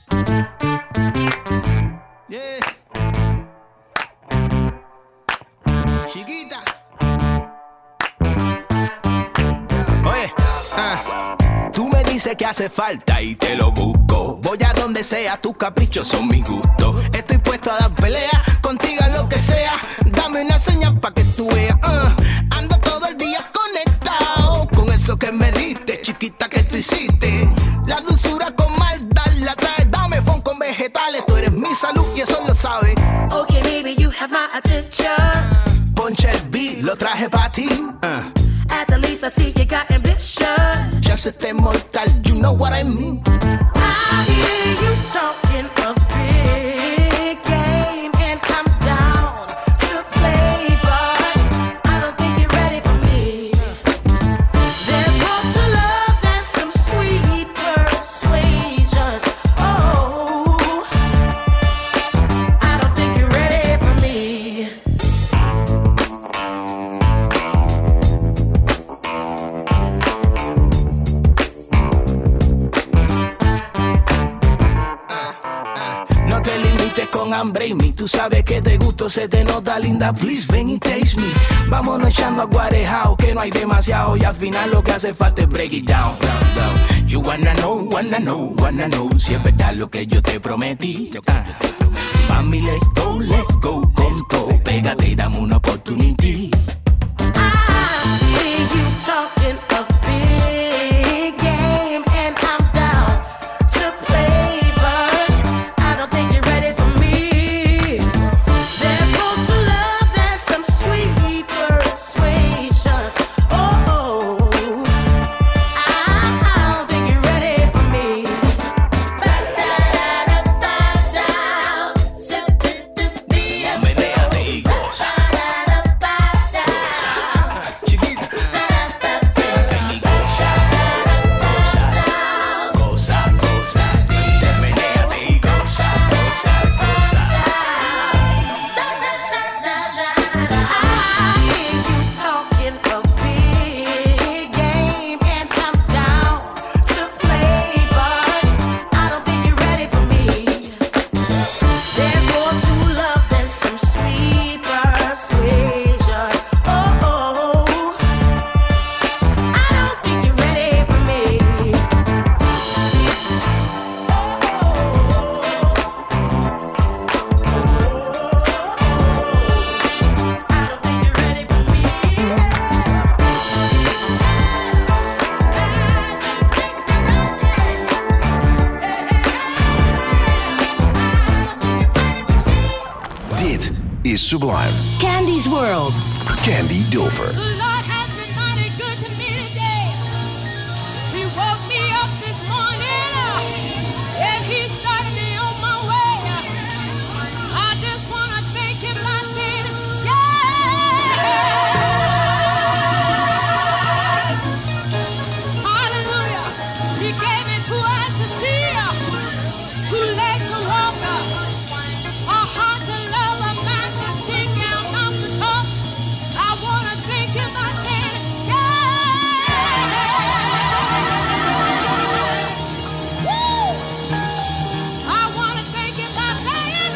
Yeah. Chiquita. Oye, tú me dices que hace falta y te lo busco. Voy a donde sea, tus caprichos son mi gusto. Estoy puesto a dar pelea, contigo a lo que sea. Dame una señal pa' que tú veas. Ando todo el día conectado con eso que me diste, chiquita, que tú hiciste. La dulzura con maldad la traes. Dame funk con vegetales, tú eres mi salud y eso lo sabes. Okay, baby, you have my attention. Ponche el beat, lo traje pa' ti. At the least, I see you got ambition. Ya se esté mortal, you know what I mean. I hear you talking a big game, and I'm down to play, but I don't think you're ready for me. There's more to love than some sweet persuasion. Oh, I don't think you're ready for me. No te limites con hambre y mí. Tú sabes que te gusto, se te nota linda. Please, ven y taste me. Vámonos echando aguarejao, que no hay demasiado. Y al final lo que hace falta es break it down. You wanna know, wanna know, wanna know. Si es verdad lo que yo te prometí. Mami, let's go con todo. Pégate y dame una opportunity. I hear you talking a big game, and I'm down to play, but I don't think you're ready for me. There's more to love than some sweet persuasion. Oh, I don't think you're ready for me. Menéate y goza. Sublime. Candy's World. Candy Dulfer. The Lord has been mighty good to me today. He woke me up this morning and He started me on my way. I just want to thank Him by saying, yeah! Hallelujah! He gave me 2 eyes to see, 2 legs to walk, a heart to love, a mouth to think, and a mouth to talk. I want to thank Him by saying, yeah! Woo! I want to thank Him by saying,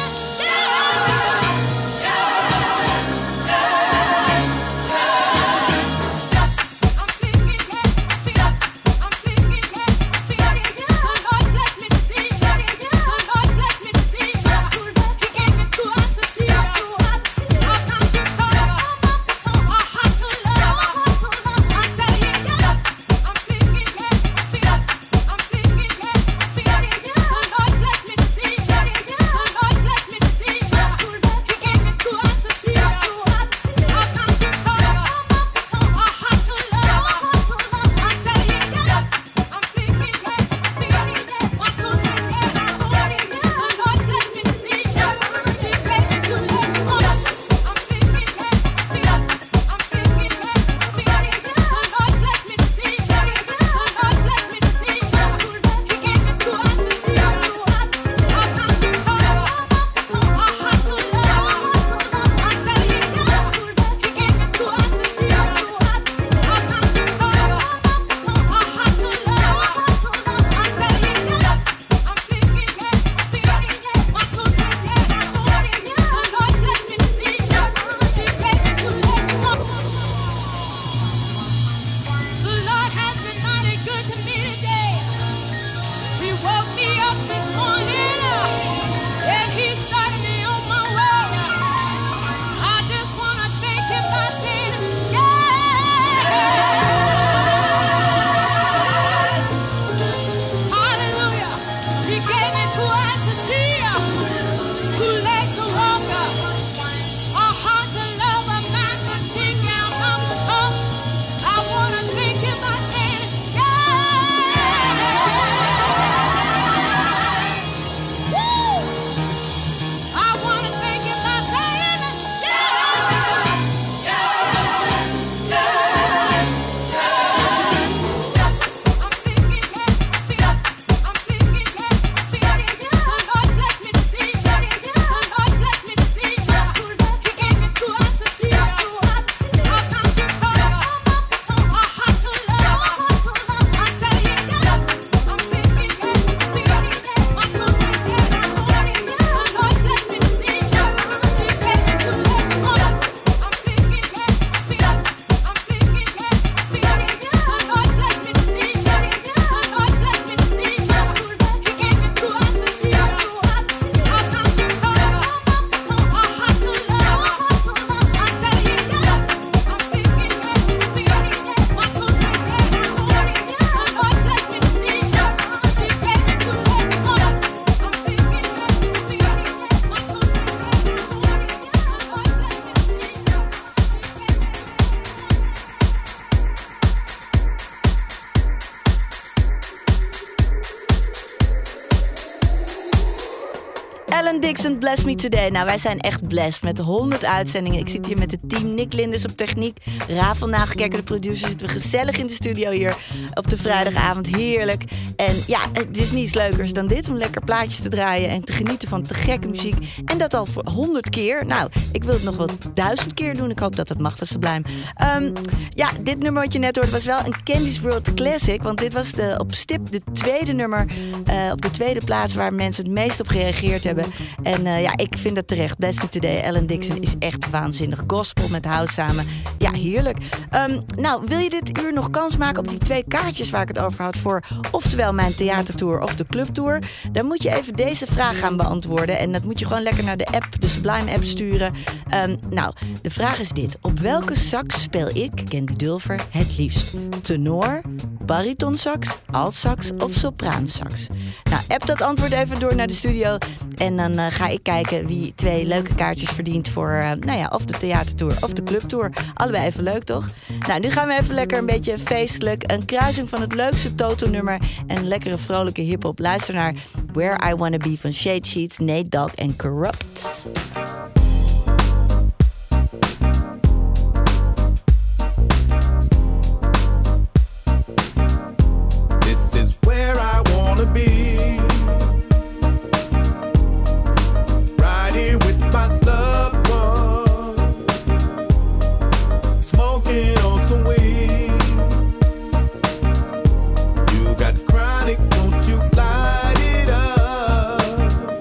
Alan Dixon, Bless Me Today. Nou, wij zijn echt blessed met 100 uitzendingen. Ik zit hier met het team. Nick Linders op techniek. Rafael Nagelkerker, de producer. Zitten we gezellig in de studio hier op de vrijdagavond. Heerlijk. En ja, het is niets leukers dan dit. Om lekker plaatjes te draaien en te genieten van te gekke muziek. En dat al voor 100 keer. Nou, ik wil het nog wel 1000 keer doen. Ik hoop dat dat mag van Sublime. Ja, dit nummer wat je net hoorde was wel een Candy's World Classic. Want dit was op stip de tweede nummer op de tweede plaats waar mensen het meest op gereageerd hebben. En ja, ik vind dat terecht. Bless Me Today, Alan Dixon is echt waanzinnig. Gospel met house samen. Ja, heerlijk. Nou, wil je dit uur nog kans maken op die 2 kaartjes waar ik het over had voor oftewel mijn theatertour of de clubtour? Dan moet je even deze vraag gaan beantwoorden. En dat moet je gewoon lekker naar de app, de Sublime app sturen. Nou, de vraag is dit. Op welke sax speel ik, Candy Dulfer, het liefst? Tenor, baritonsax, altsax of sopraansax? Nou, app dat antwoord even door naar de studio. En dan ga ik kijken wie 2 leuke kaartjes verdient voor of de theatertour of de clubtour. Allebei even leuk, toch? Nou, nu gaan we even lekker een beetje feestelijk. Een kruising van het leukste Toto-nummer en een lekkere vrolijke hiphop. Luister naar Where I Wanna Be van Shade Sheets, Nate Dogg en Corrupt. This is where I wanna be. Right here with my loved one, smoking on some weed. You got chronic, don't you light it up.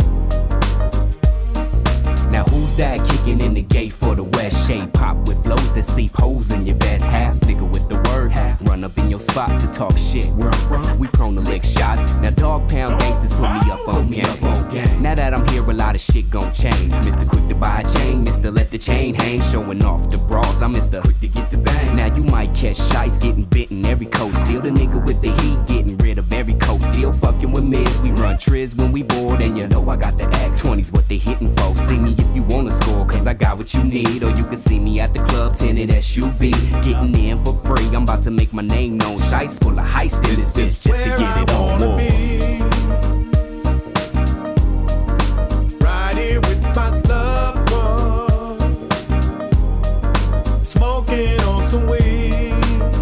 Now who's that kicking in the gate for the West? Shade pop with flows that seep holes in your vest. Half nigga with the word, run up in your spot to talk shit. Where I'm from, we prone to lick shots. Now dog pound gangsters put me up on game. Now that I'm here, a lot of shit gon' change. Mr. Quick to buy a chain, Mr. Let the chain hang, showing off the broads. I'm Mr. Quick to get the bang. Now you might catch shites getting bitten every coast. Still the nigga with the heat, getting rid of every coast. Still fucking with mids, we run triz when we bored, and you know I got the act. 20's what they hitting for. See me if you wanna score, cause I got what you need. Or you can see me at the club, tinted SUV, getting in for free. I'm about to make my name known. Shites full of heist, and this is just to get it on. Right here with my loved one, smoking on some weed.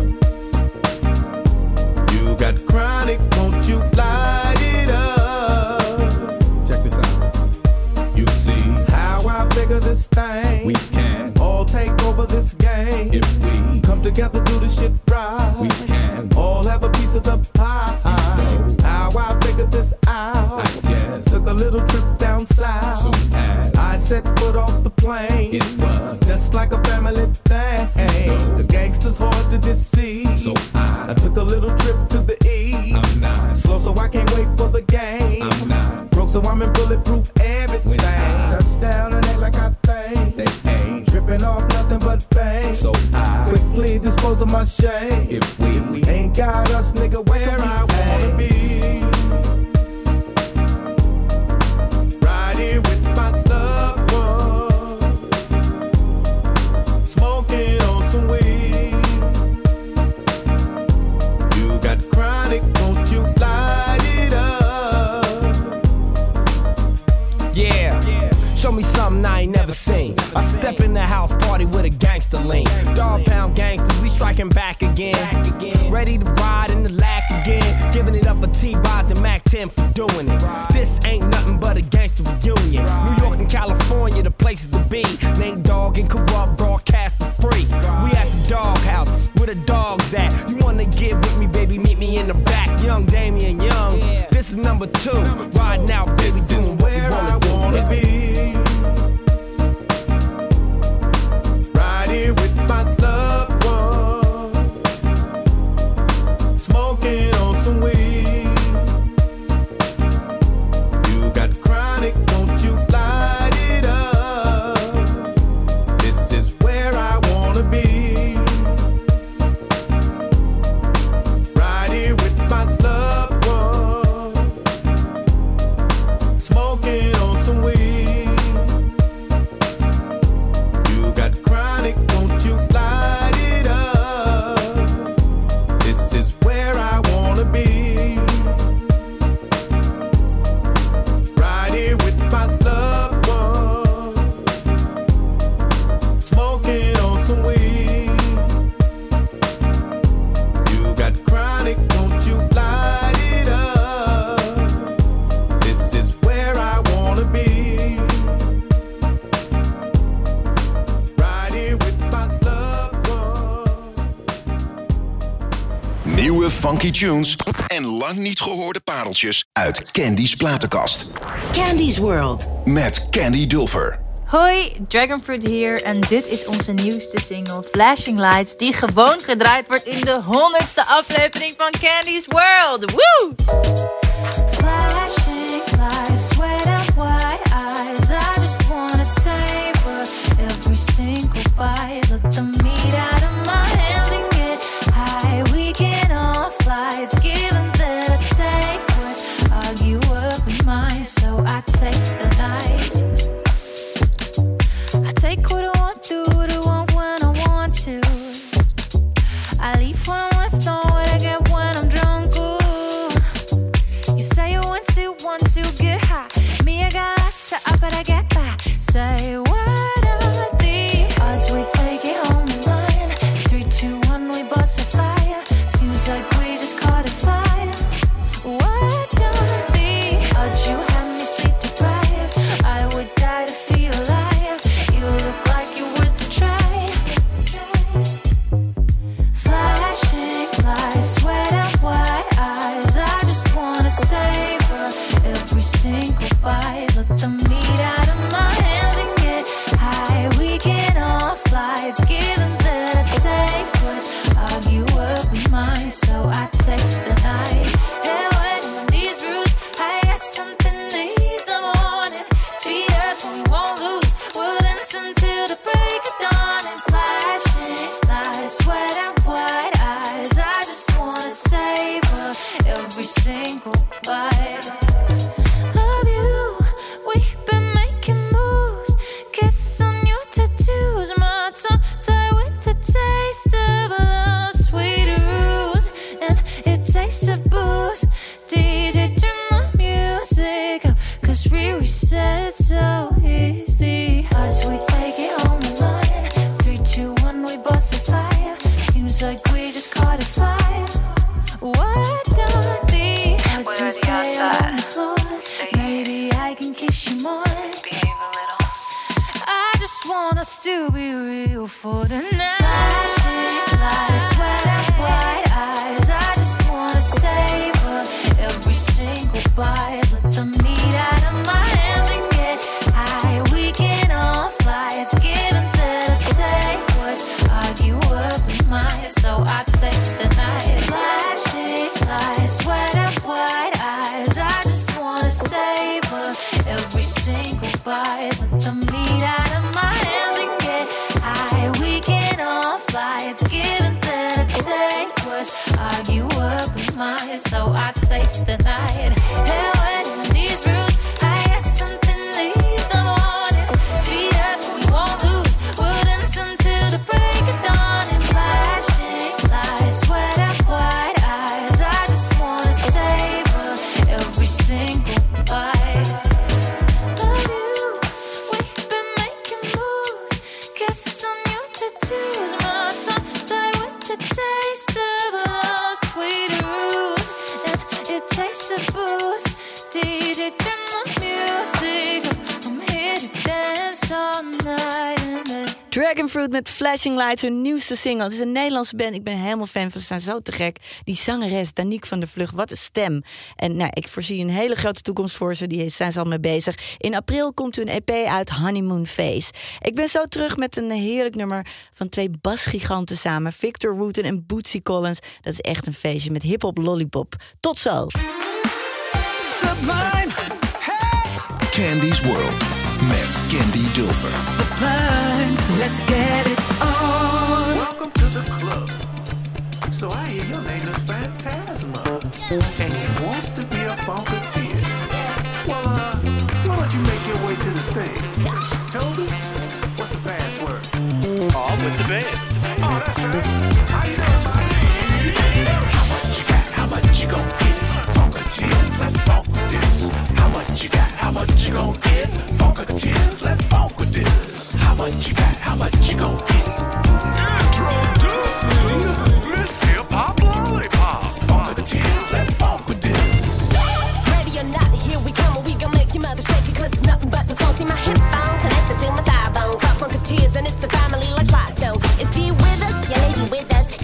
You got chronic, won't you light it up? Check this out. You see how I figure this thing. We can all take over this game if we come together, do the shit right. We can all have a piece of the pie. How I figured this out. I just took a little trip down south. Soon as I set foot off the plane, it was just like a family thing. The gangsters hard to deceive, so I took a little trip to the east. I'm not slow, so I can't wait for the game. I'm not broke, so I'm in bulletproof everything. Touchdown and act like I think they ain't tripping off nothing but fame. So I quickly dispose of my shame. If we ain't got us, nigga, where I wanna be. Right here with my loved one, smoking on some weed. You got chronic, won't you light it up? Yeah. Show me something I ain't never seen. I step in the house party with a gangster lean. Dog pound gangsters, we striking back again. Ready to ride in the lack again. Giving it up for T-Boz and Mac 10 for doing it. This ain't nothing but a gangster reunion. New York and California, the places to be. Nate Dogg and Corrupt broadcast for free. We at the doghouse, where the dogs at. You wanna get with me, baby, meet me in the back. Young Damian Young, this is number 2. Riding out, baby, doing what we wanna be. Right here with my loved one, smoking on some weed. You got chronic, don't you light it up. This is where I wanna be. Right here with my loved one, smoking on some weed. You got chronic, don't you light it up. This is where I wanna be. Right here with my loved one, smoking on some weed. You got chronic, don't you light it up. This is where I wanna be. Right here with my loved one. Nieuwe funky tunes en lang niet gehoorde pareltjes uit Candy's platenkast. Candy's World. Met Candy Dulfer. Hoi, Dragonfruit hier en dit is onze nieuwste single Flashing Lights, die gewoon gedraaid wordt in de 100ste aflevering van Candy's World. Woo! Flashing lights, sweat and white eyes. I just wanna savor every single bite. Let the meat out of my hands and get high. We can on flights, given that I take what argue up in mine. So I take the night. don't lift on what I get when I'm drunk. Ooh. You say you want to get high. Me, I got lots to offer to get by. Say what are the odds we take it home the line? 3, 2, 1, we bust a fire. Seems like we just caught a fire. What are the odds you have me sleep deprived? I would die to feel alive. You look like you're worth a try. Flashing lights, sweat and white eyes. I just wanna savor every single bite. Let the meat out of my hands and get high. We get on flights, given that I take what's arguably mine, so I take the night. And when on these routes, I got something to ease the morning. Feet up, we won't lose. We'll dance until the break of dawn. And flashing lights, sweat and white eyes. I just wanna savor every single bite of you. We've been making moves. Kiss on your tattoos. My tongue tied with the taste of love, sweet ruse. And it tastes of booze. DJ, turn the music up, 'cause Riri said so. Here's the odds we take it home the line. 3, 2, 1, we bust a fire. Seems like we just caught a fire. What are the odds we stay out on the floor? Maybe I can kiss you more. I just want us to be real for tonight. Flashing lights, sweat and white eyes. I just wanna savor every single bite. Let the meat out of my hands and get high. We get on flights, given that I take what's arguably mine, so I take the night. Flashing lights, sweat and white eyes. I just wanna savor every single bite. Let the meat out of my hands and get high. We get on flights, given that I take what's arguably mine, so I take the night. And when on these routes, I got something to ease the morning. Feet up, we won't lose. We'll dance until the break of dawn. And flashing lights, sweat and white eyes. I just wanna savor every single bite of you. We've been making moves. Kiss on your tattoos. My tongue tied with the taste of love, sweet ruse. And it tastes of booze. DJ, turn the music up. I'm here to dance all night and day. Dragonfruit met Flashing Lights, hun nieuwste single. Het is een Nederlandse band. Ik ben helemaal fan van. Ze zijn zo te gek. Die zangeres, Danique van der Vlucht, wat een stem. En nou, ik voorzie een hele grote toekomst voor ze. Die zijn ze al mee bezig. In april komt hun EP uit, Honeymoon Phase. Ik ben zo terug met een heerlijk nummer van 2 basgiganten samen. Victor Wooten en Bootsy Collins. Dat is echt een feestje met hip-hop lollipop. Tot zo. Sublime. Candy's World met Candy Dulfer. Sublime, let's get it on. Welcome to the club. So I hear your name is Phantasma, and he wants to be a funketeer. Well, why don't you make your way to the stage? Toby, what's the password? Oh, I'm with the band. Oh, that's right. How you doing, buddy? How much you got? How much you gon' get? Funketeers, let's funk with this. How much you got? How much you gon' get? Funketeers, let's funk with this. How much you got? How much you gon' get? Introducing Miss Hip Hop Lollipop. Funketeers, let's funk with this. Ready or not, here we come. We gon' make your mother shake it, 'cause it's nothing but the funky. My hip bone connected to my thigh bone. Got funketeers and it's a family like Slidestone. Is D with us? Yeah, lady with us.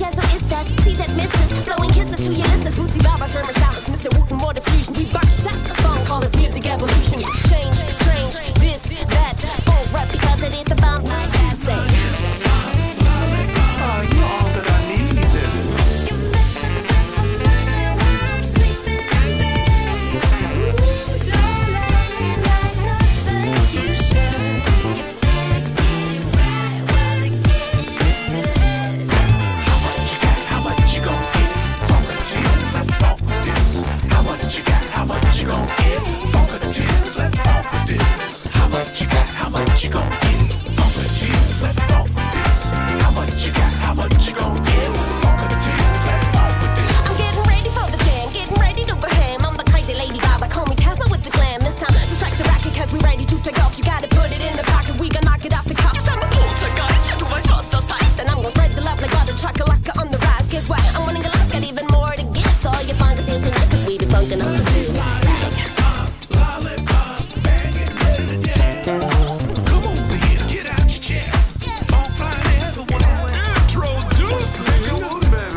looking up the still like. Come over here, get out your chair. Funk flying everywhere. Introduce me, baby.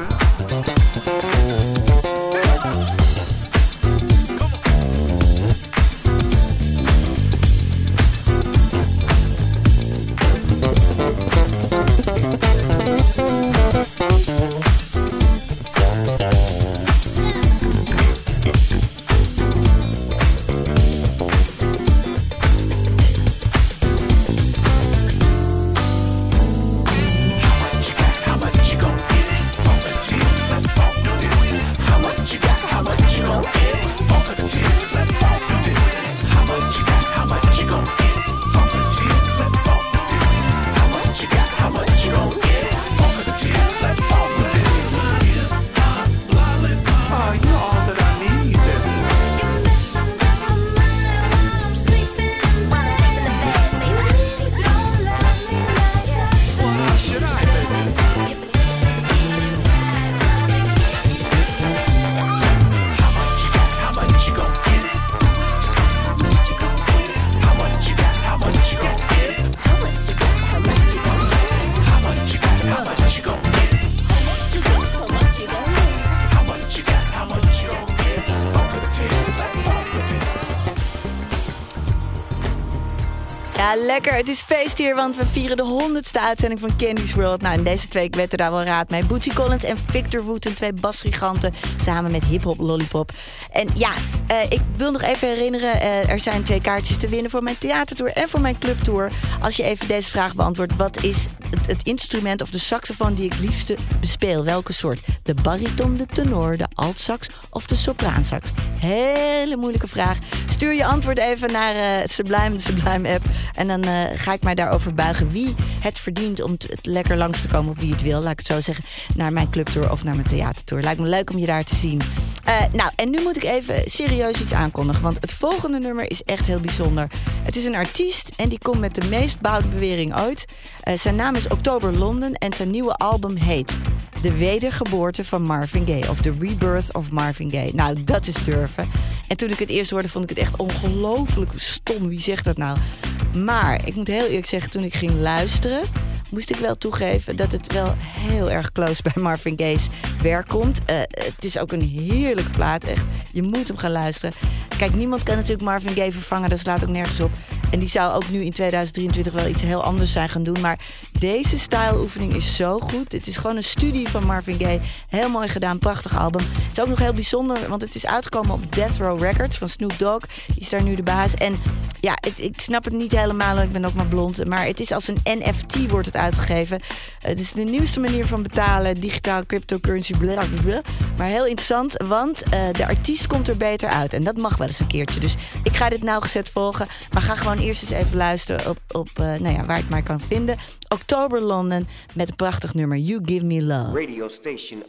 Ja, lekker. Het is feest hier, want we vieren de 100ste uitzending van Candy's World. Nou, in deze 2 week werd er daar wel raad mee. Bootsy Collins en Victor Wooten, 2 basgiganten, samen met Hip Hop Lollipop. En ja, ik wil nog even herinneren, er zijn 2 kaartjes te winnen voor mijn theatertour en voor mijn clubtour. Als je even deze vraag beantwoordt, wat is het instrument of de saxofoon die ik liefste bespeel? Welke soort? De bariton, de tenor, de altsax of de sopraansax? Hele moeilijke vraag. Stuur je antwoord even naar Sublime, de Sublime app. En dan ga ik mij daarover buigen wie het verdient om het lekker langs te komen, of wie het wil, laat ik het zo zeggen, naar mijn clubtour of naar mijn theatertour. Lijkt me leuk om je daar te zien. Nou, en nu moet ik even serieus iets aankondigen, want het volgende nummer is echt heel bijzonder. Het is een artiest en die komt met de meest bouwde bewering ooit. Zijn naam is October London en zijn nieuwe album heet De Wedergeboorte van Marvin Gaye, of The Rebirth of Marvin Gaye. Nou, dat is durven. En toen ik het eerst hoorde, vond ik het echt ongelooflijk stom. Wie zegt dat nou? Maar ik moet heel eerlijk zeggen, toen ik ging luisteren, moest ik wel toegeven dat het wel heel erg close bij Marvin Gaye's werk komt. Het is ook een heerlijke plaat, echt. Je moet hem gaan luisteren. Kijk, niemand kan natuurlijk Marvin Gaye vervangen, dat slaat ook nergens op. En die zou ook nu in 2023 wel iets heel anders zijn gaan doen. Maar deze stijloefening is zo goed. Het is gewoon een studie van Marvin Gaye. Heel mooi gedaan, prachtig album. Het is ook nog heel bijzonder, want het is uitgekomen op Death Row Records van Snoop Dogg. Die is daar nu de baas. En ja, ik snap het niet helemaal, ik ben ook maar blond. Maar het is als een NFT wordt het uitgegeven. Het is de nieuwste manier van betalen, digitaal, cryptocurrency, blablabla. Maar heel interessant, want de artiest komt er beter uit. En dat mag wel eens een keertje. Dus ik ga dit nauwgezet volgen. Maar ga gewoon eerst eens even luisteren op nou ja, waar ik het maar kan vinden. October London met een prachtig nummer, You Give Me Love. Radio station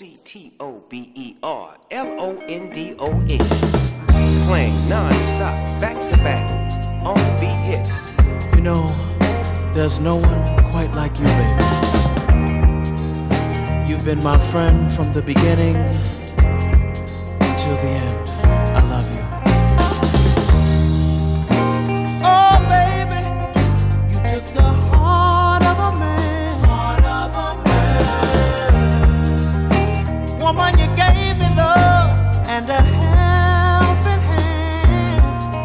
OCTOBER LONDON. Playing non-stop, back to back, on beat hits. You know, there's no one quite like you, baby. You've been my friend from the beginning until the end. I love you. Oh, baby, you took the heart of a man. Heart of a man. Woman, you gave me love and a helping hand.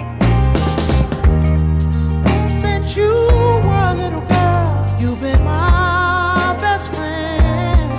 Since you were a little girl, you've been my best friend.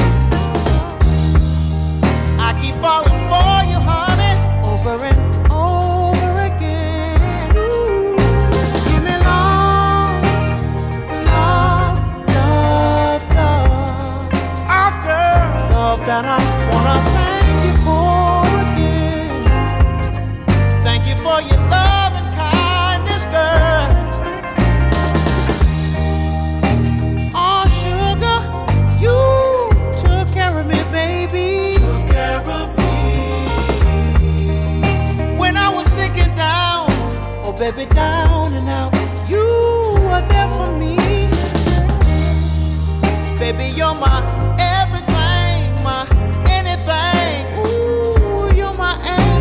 I keep falling for you, honey, over and over again. Ooh, give me love, love, love, love. Oh, girl, love that I wanna thank you for again. Thank you for your love and kindness, girl. Oh, sugar, you took care of me, baby. Took care of me. When I was sick and down, oh baby, down and out, you were there for me. Baby, you're my everything, my anything. Ooh, you're my angel.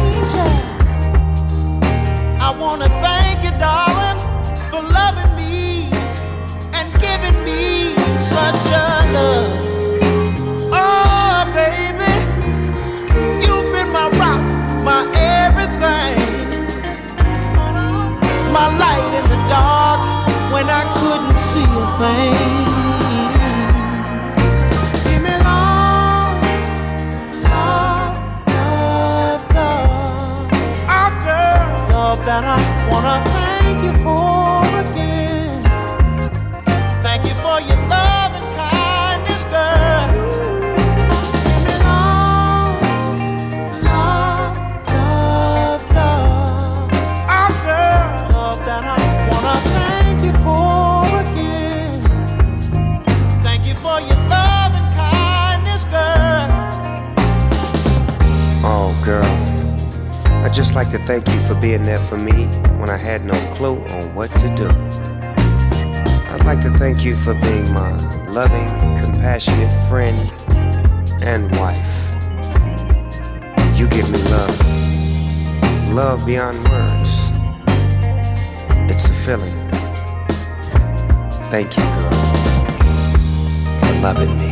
I'd just like to thank you for being there for me when I had no clue on what to do. I'd like to thank you for being my loving, compassionate friend and wife. You give me love. Love beyond words. It's a feeling. Thank you, girl, for loving me.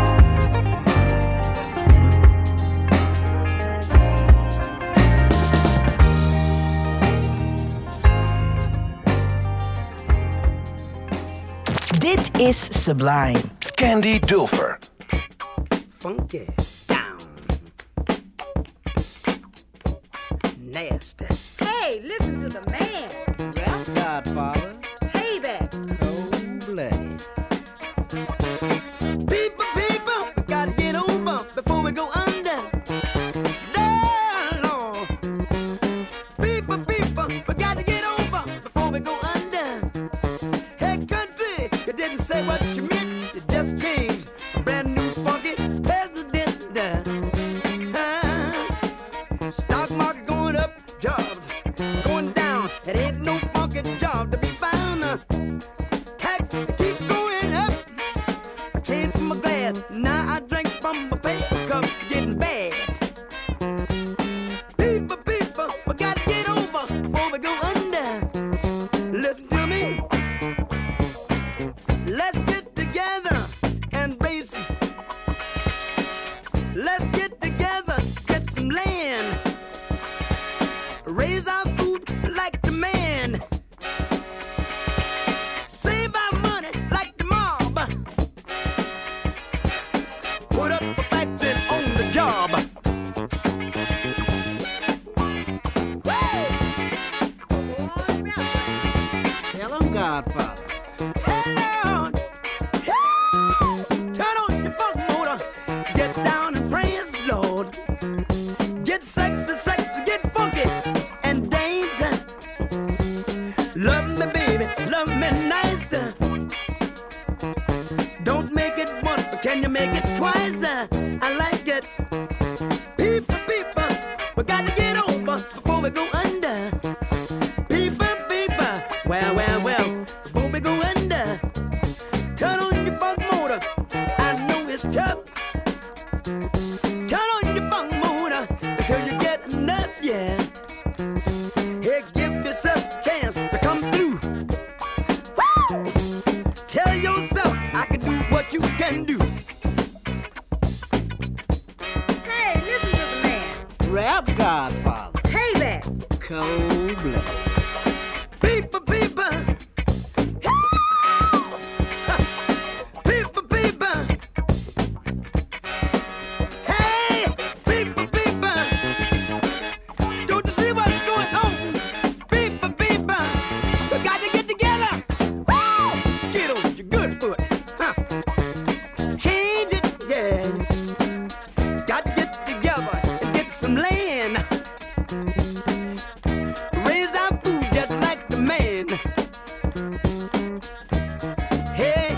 Dit is Sublime. Candy Dulfer. Funky down. Nasty. Hey, listen to the man. Rap Godfather. Hey there. Cold-blooded. People, we gotta get over before we go under. Down, Lord. People, we gotta get over before we go under. Hey, country, you didn't say what you meant. You just changed a brand new funky president. Stock market going up, jobs going down. It ain't no funky job to be found. Tax keep going up. I changed from a glass, now I drink from a paper cup. Getting bad. People, we gotta get over before we go under. Listen to me. Let's get together and raise. Let's get together, get some land. Raise our food like the man. Save our money like the mob. Put up a factory on the job. Tell 'em, Godfather. Hello. Turn on your funk motor. Get down and praise the Lord. Get sexy, get funky and dance. Love me, baby, love me nice. Don't make it once, but can you make it twice? I like it. People, we gotta get over before we go under. People, well, before we go under. Turn on your funk motor. I know it's tough. Turn on your funk motor until you get enough, yeah. Hey, give yourself a chance to come through. Woo! Tell yourself I can do what you can do. Hey, listen to the man. Rap Godfather. Hey there. Cold-blooded. People. Hey, people. Don't you see what's going on? People. We got to get together. Woo! Get on your good foot. Change it, yeah. Got to get together and get some land. Raise our food just like the man. Hey.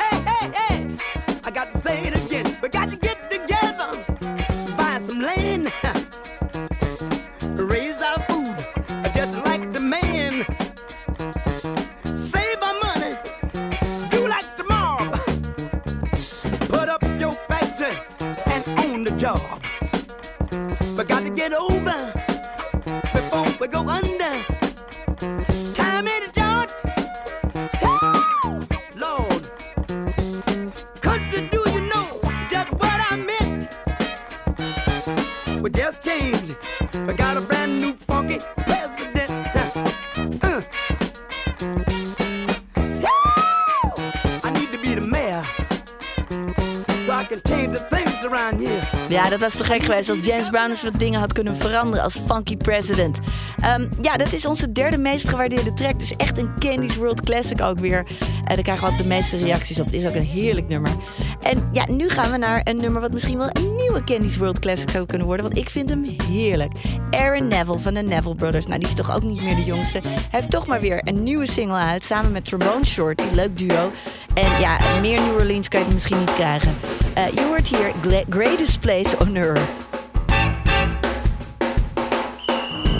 I got to say it again. We got to get together, buy some land. Raise our food just like the man. Save our money, do like the mob. Put up your factory and own the job. We got to get over before we go under. Time in the joint. Lord, country, do you know just what I meant? We just changed. We got a brand new funky president. I need to be the mayor so I can change the things around here. Ja, dat was te gek geweest als James Brown eens wat dingen had kunnen veranderen als Funky President. Ja, dat is onze derde meest gewaardeerde track. Dus echt een Candy's World Classic ook weer. Daar krijgen we ook de meeste reacties op. Het is ook een heerlijk nummer. En ja, nu gaan we naar een nummer wat misschien wel een nieuwe Candy's World Classic zou kunnen worden. Want ik vind hem heerlijk. Aaron Neville van de Neville Brothers. Nou, die is toch ook niet meer de jongste. Hij heeft toch maar weer een nieuwe single uit. Samen met Trombone Shorty. Leuk duo. En ja, meer New Orleans kan je het misschien niet krijgen. Je hoort hier Greatest Place on Earth.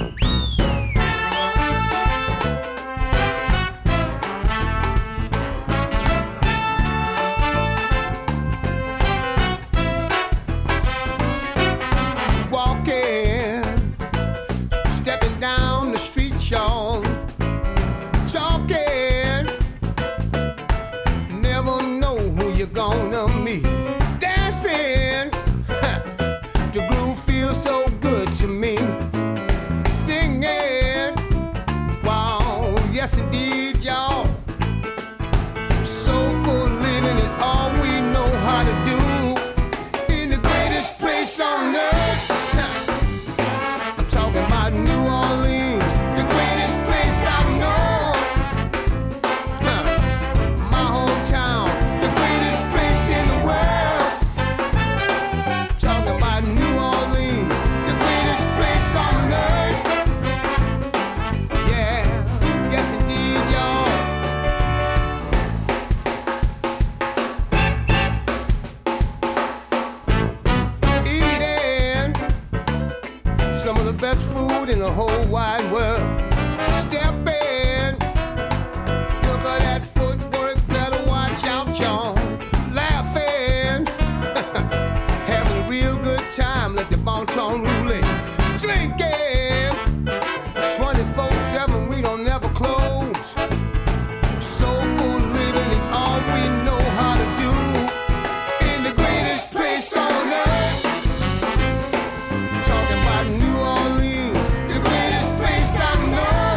road in the whole wide world. Step in, look at that footwork, better watch out, y'all. Laughing, having a real good time, let the bon ton roulette. Drinking, 24/7, we don't never close. Soulful living is all we know how to do. In the greatest place on earth, talking about New Orleans, the greatest place I know.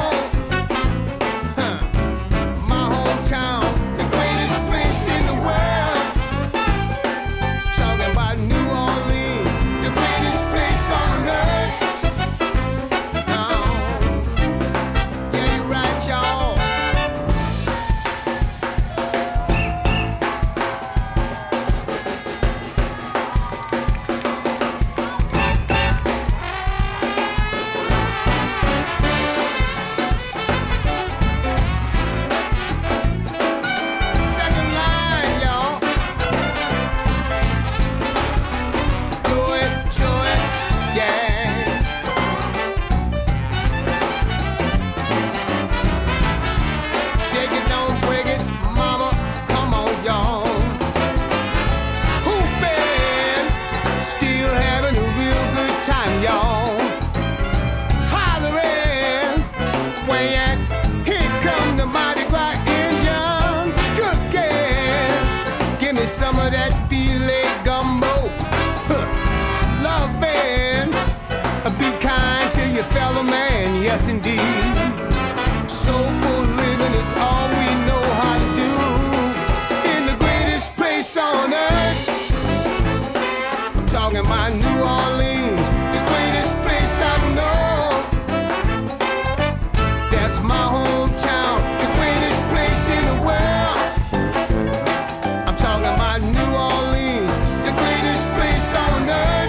My hometown, the greatest place in the world. Talking about New Orleans, the greatest place on earth. Yeah, you're right, y'all. Second line, y'all. Do it, show it, yeah. Shake it, don't break it, mama, come on, y'all. Hoopin', still having a real good time, y'all. Hollering, way at, here come the Mardi Gras engines. Cooking, give me some of that filet gumbo. Loving, be kind to your fellow man, yes indeed. Soulful living is all we know how to do. In the greatest place on earth, I'm talking about New Orleans, the greatest place I know. That's my hometown, the greatest place in the world. I'm talking about New Orleans, the greatest place on earth.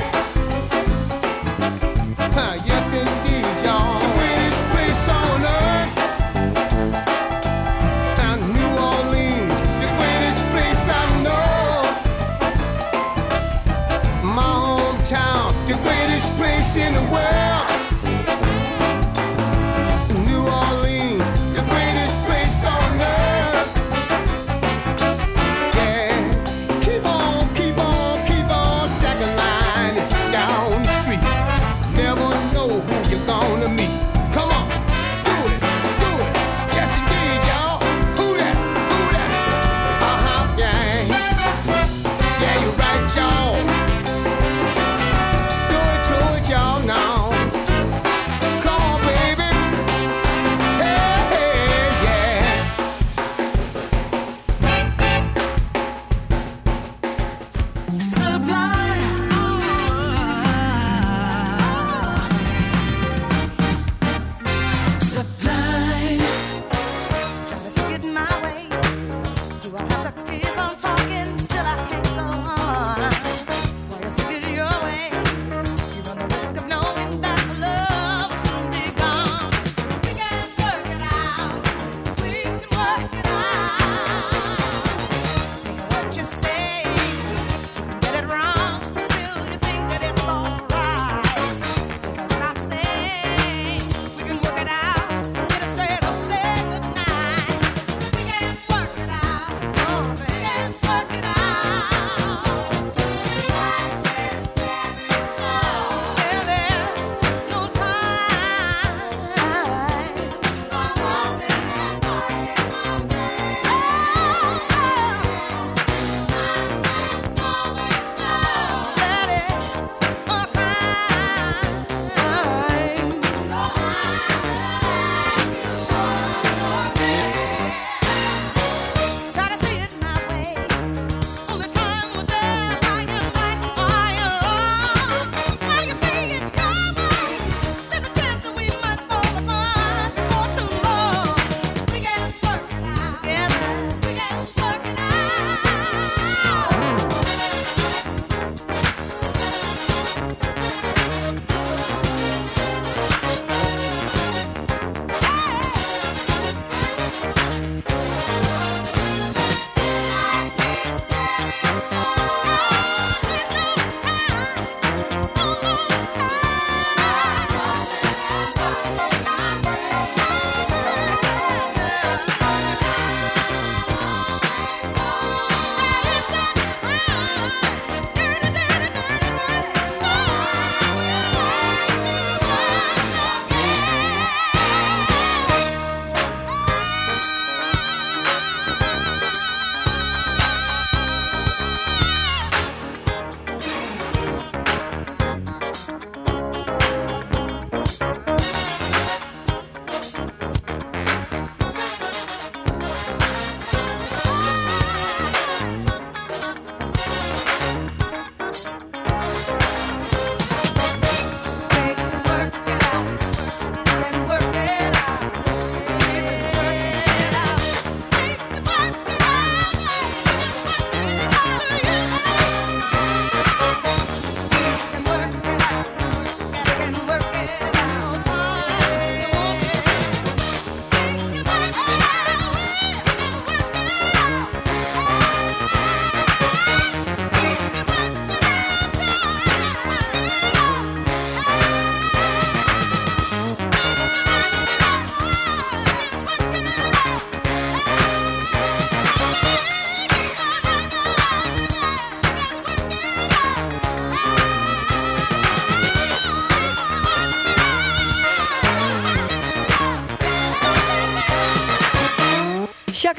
Yes indeed, y'all. The greatest place on earth. New Orleans, the greatest place I know. My hometown, the greatest place in the world. New Orleans, the greatest place on earth. Yeah, keep on, keep on, keep on. Second line down the street. Never know who you're gonna meet. Come on, do it, do it. Yes indeed, y'all. Who that? Who that? Yeah. Yeah, you're right, y'all. Do it, y'all now.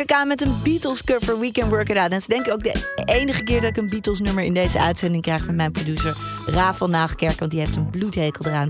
Khan met een Beatles cover, We Can Work It Out. En dat is denk ik ook de enige keer dat ik een Beatles nummer in deze uitzending krijg met mijn producer Rafael Nagelkerk, want die heeft een bloedhekel eraan.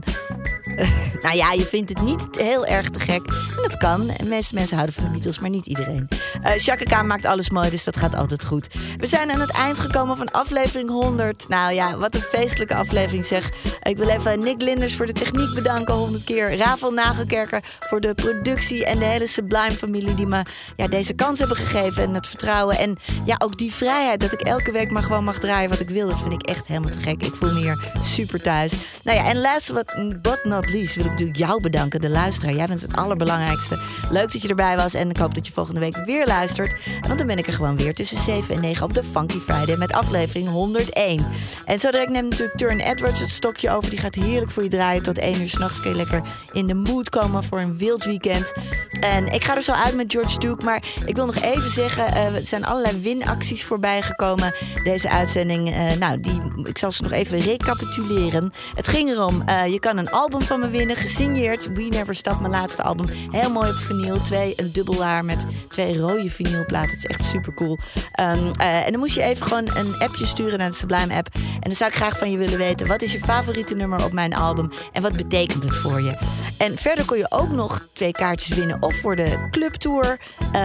Nou ja, je vindt het niet heel erg te gek. En dat kan. De meeste mensen houden van de Beatles, maar niet iedereen. Chaka Khan maakt alles mooi, dus dat gaat altijd goed. We zijn aan het eind gekomen van aflevering 100. Nou ja, wat een feestelijke aflevering zeg. Ik wil even Nick Linders voor de techniek bedanken 100 keer. Rafael Nagelkerker voor de productie en de hele Sublime-familie die me deze kans hebben gegeven en het vertrouwen. En ja, ook die vrijheid dat ik elke week maar gewoon mag draaien wat ik wil. Dat vind ik echt helemaal te gek. Ik voel me hier super thuis. Nou ja, en last but not least wil ik natuurlijk jou bedanken, de luisteraar. Jij bent het allerbelangrijkste. Leuk dat je erbij was en ik hoop dat je volgende week weer luistert. Want dan ben ik er gewoon weer tussen 7 en 9 op de Funky Friday met aflevering 101. En zo direct neemt natuurlijk Turn Edwards het stokje over. Die gaat heerlijk voor je draaien. Tot 1 uur 's nachts kun je lekker in de mood komen voor een wild weekend. En ik ga er zo uit met George Duke. Maar ik wil nog even zeggen, er zijn allerlei winacties voorbij gekomen deze uitzending. Ik zal ze nog even recapituleren. Het ging erom, je kan een album van me winnen, gesigneerd. We Never Stop, mijn laatste album. Heel mooi op vinyl. Een dubbelhaar met 2 rode vinylplaten. Het is echt super cool. En dan moest je even gewoon een appje sturen naar de Sublime app. En dan zou ik graag van je willen weten, wat is je favoriete nummer op mijn album? En wat betekent het voor je? En verder kon je ook nog 2 kaartjes winnen. Of voor de clubtour.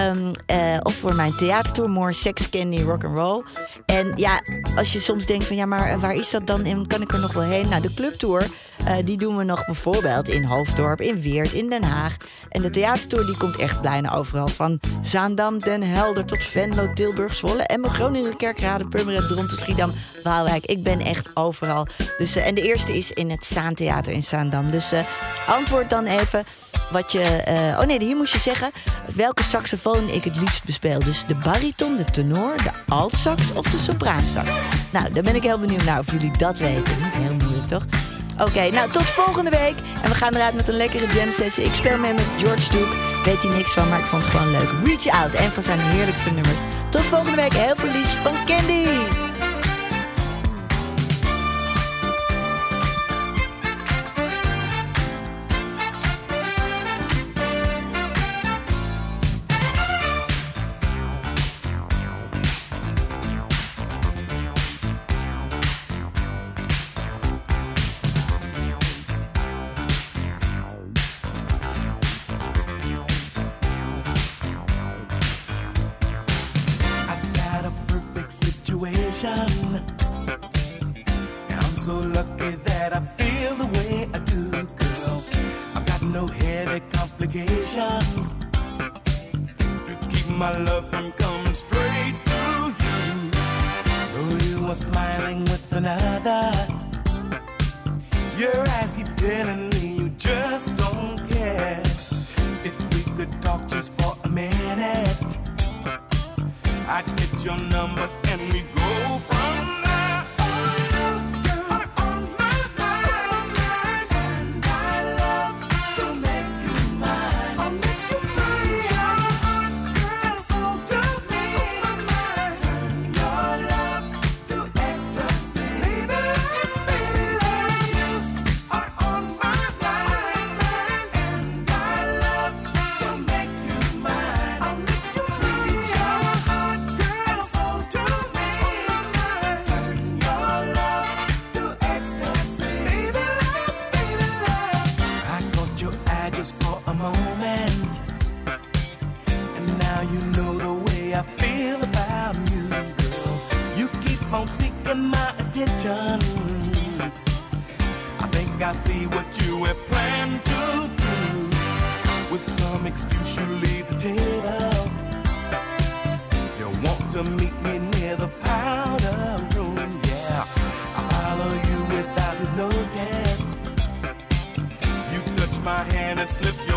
Of voor mijn theatertour. More Sex, Candy, Rock'n'Roll. En ja, als je soms denkt van ja, maar waar is dat dan? En kan ik er nog wel heen? Nou, de clubtour, die doen we nog bijvoorbeeld in Hoofddorp, in Weert, in Den Haag. En de theatertour die komt echt bijna overal. Van Zaandam, Den Helder tot Venlo, Tilburg, Zwolle, Emmen, Groningen, Kerkrade, Purmerend, Dronten, Schiedam, Waalwijk. Ik ben echt overal. Dus, en de eerste is in het Zaantheater in Zaandam. Dus antwoord dan even wat je... hier moest je zeggen welke saxofoon ik het liefst bespeel. Dus de bariton, de tenor, de altsax of de sopraansax. Nou, daar ben ik heel benieuwd naar of jullie dat weten. Niet heel moeilijk, toch? Oké, nou tot volgende week. En we gaan eruit met een lekkere jam sessie. Ik speel mee met George Duke. Weet hij niks van, maar ik vond het gewoon leuk. Reach Out, een van zijn heerlijkste nummers. Tot volgende week. Heel veel liefs van Candy. And I'm so lucky that I feel the way I do, girl. I've got no headache complications to keep my love from coming straight to you. Though you are smiling with another, your eyes keep telling me you just don't care. If we could talk just for a minute, I'd get your number and we'd go from there. Oh, you are on my mind, and I love to make you mine. I'll make you mine. Your heart and soul to me. Turn your love to ecstasy. Baby, you are on my mind, and I love to make you mine. I'll make you mine. Your heart and soul to me. Turn your love to ecstasy. Baby, I caught your eye just for a moment, and now you know the way I feel about you, girl. You keep on seeking my attention. I think I see what you have planned to do. With some excuse you leave the table. You want to meet me near the powder room, yeah. I follow you without his notice. You touch my hand and slip your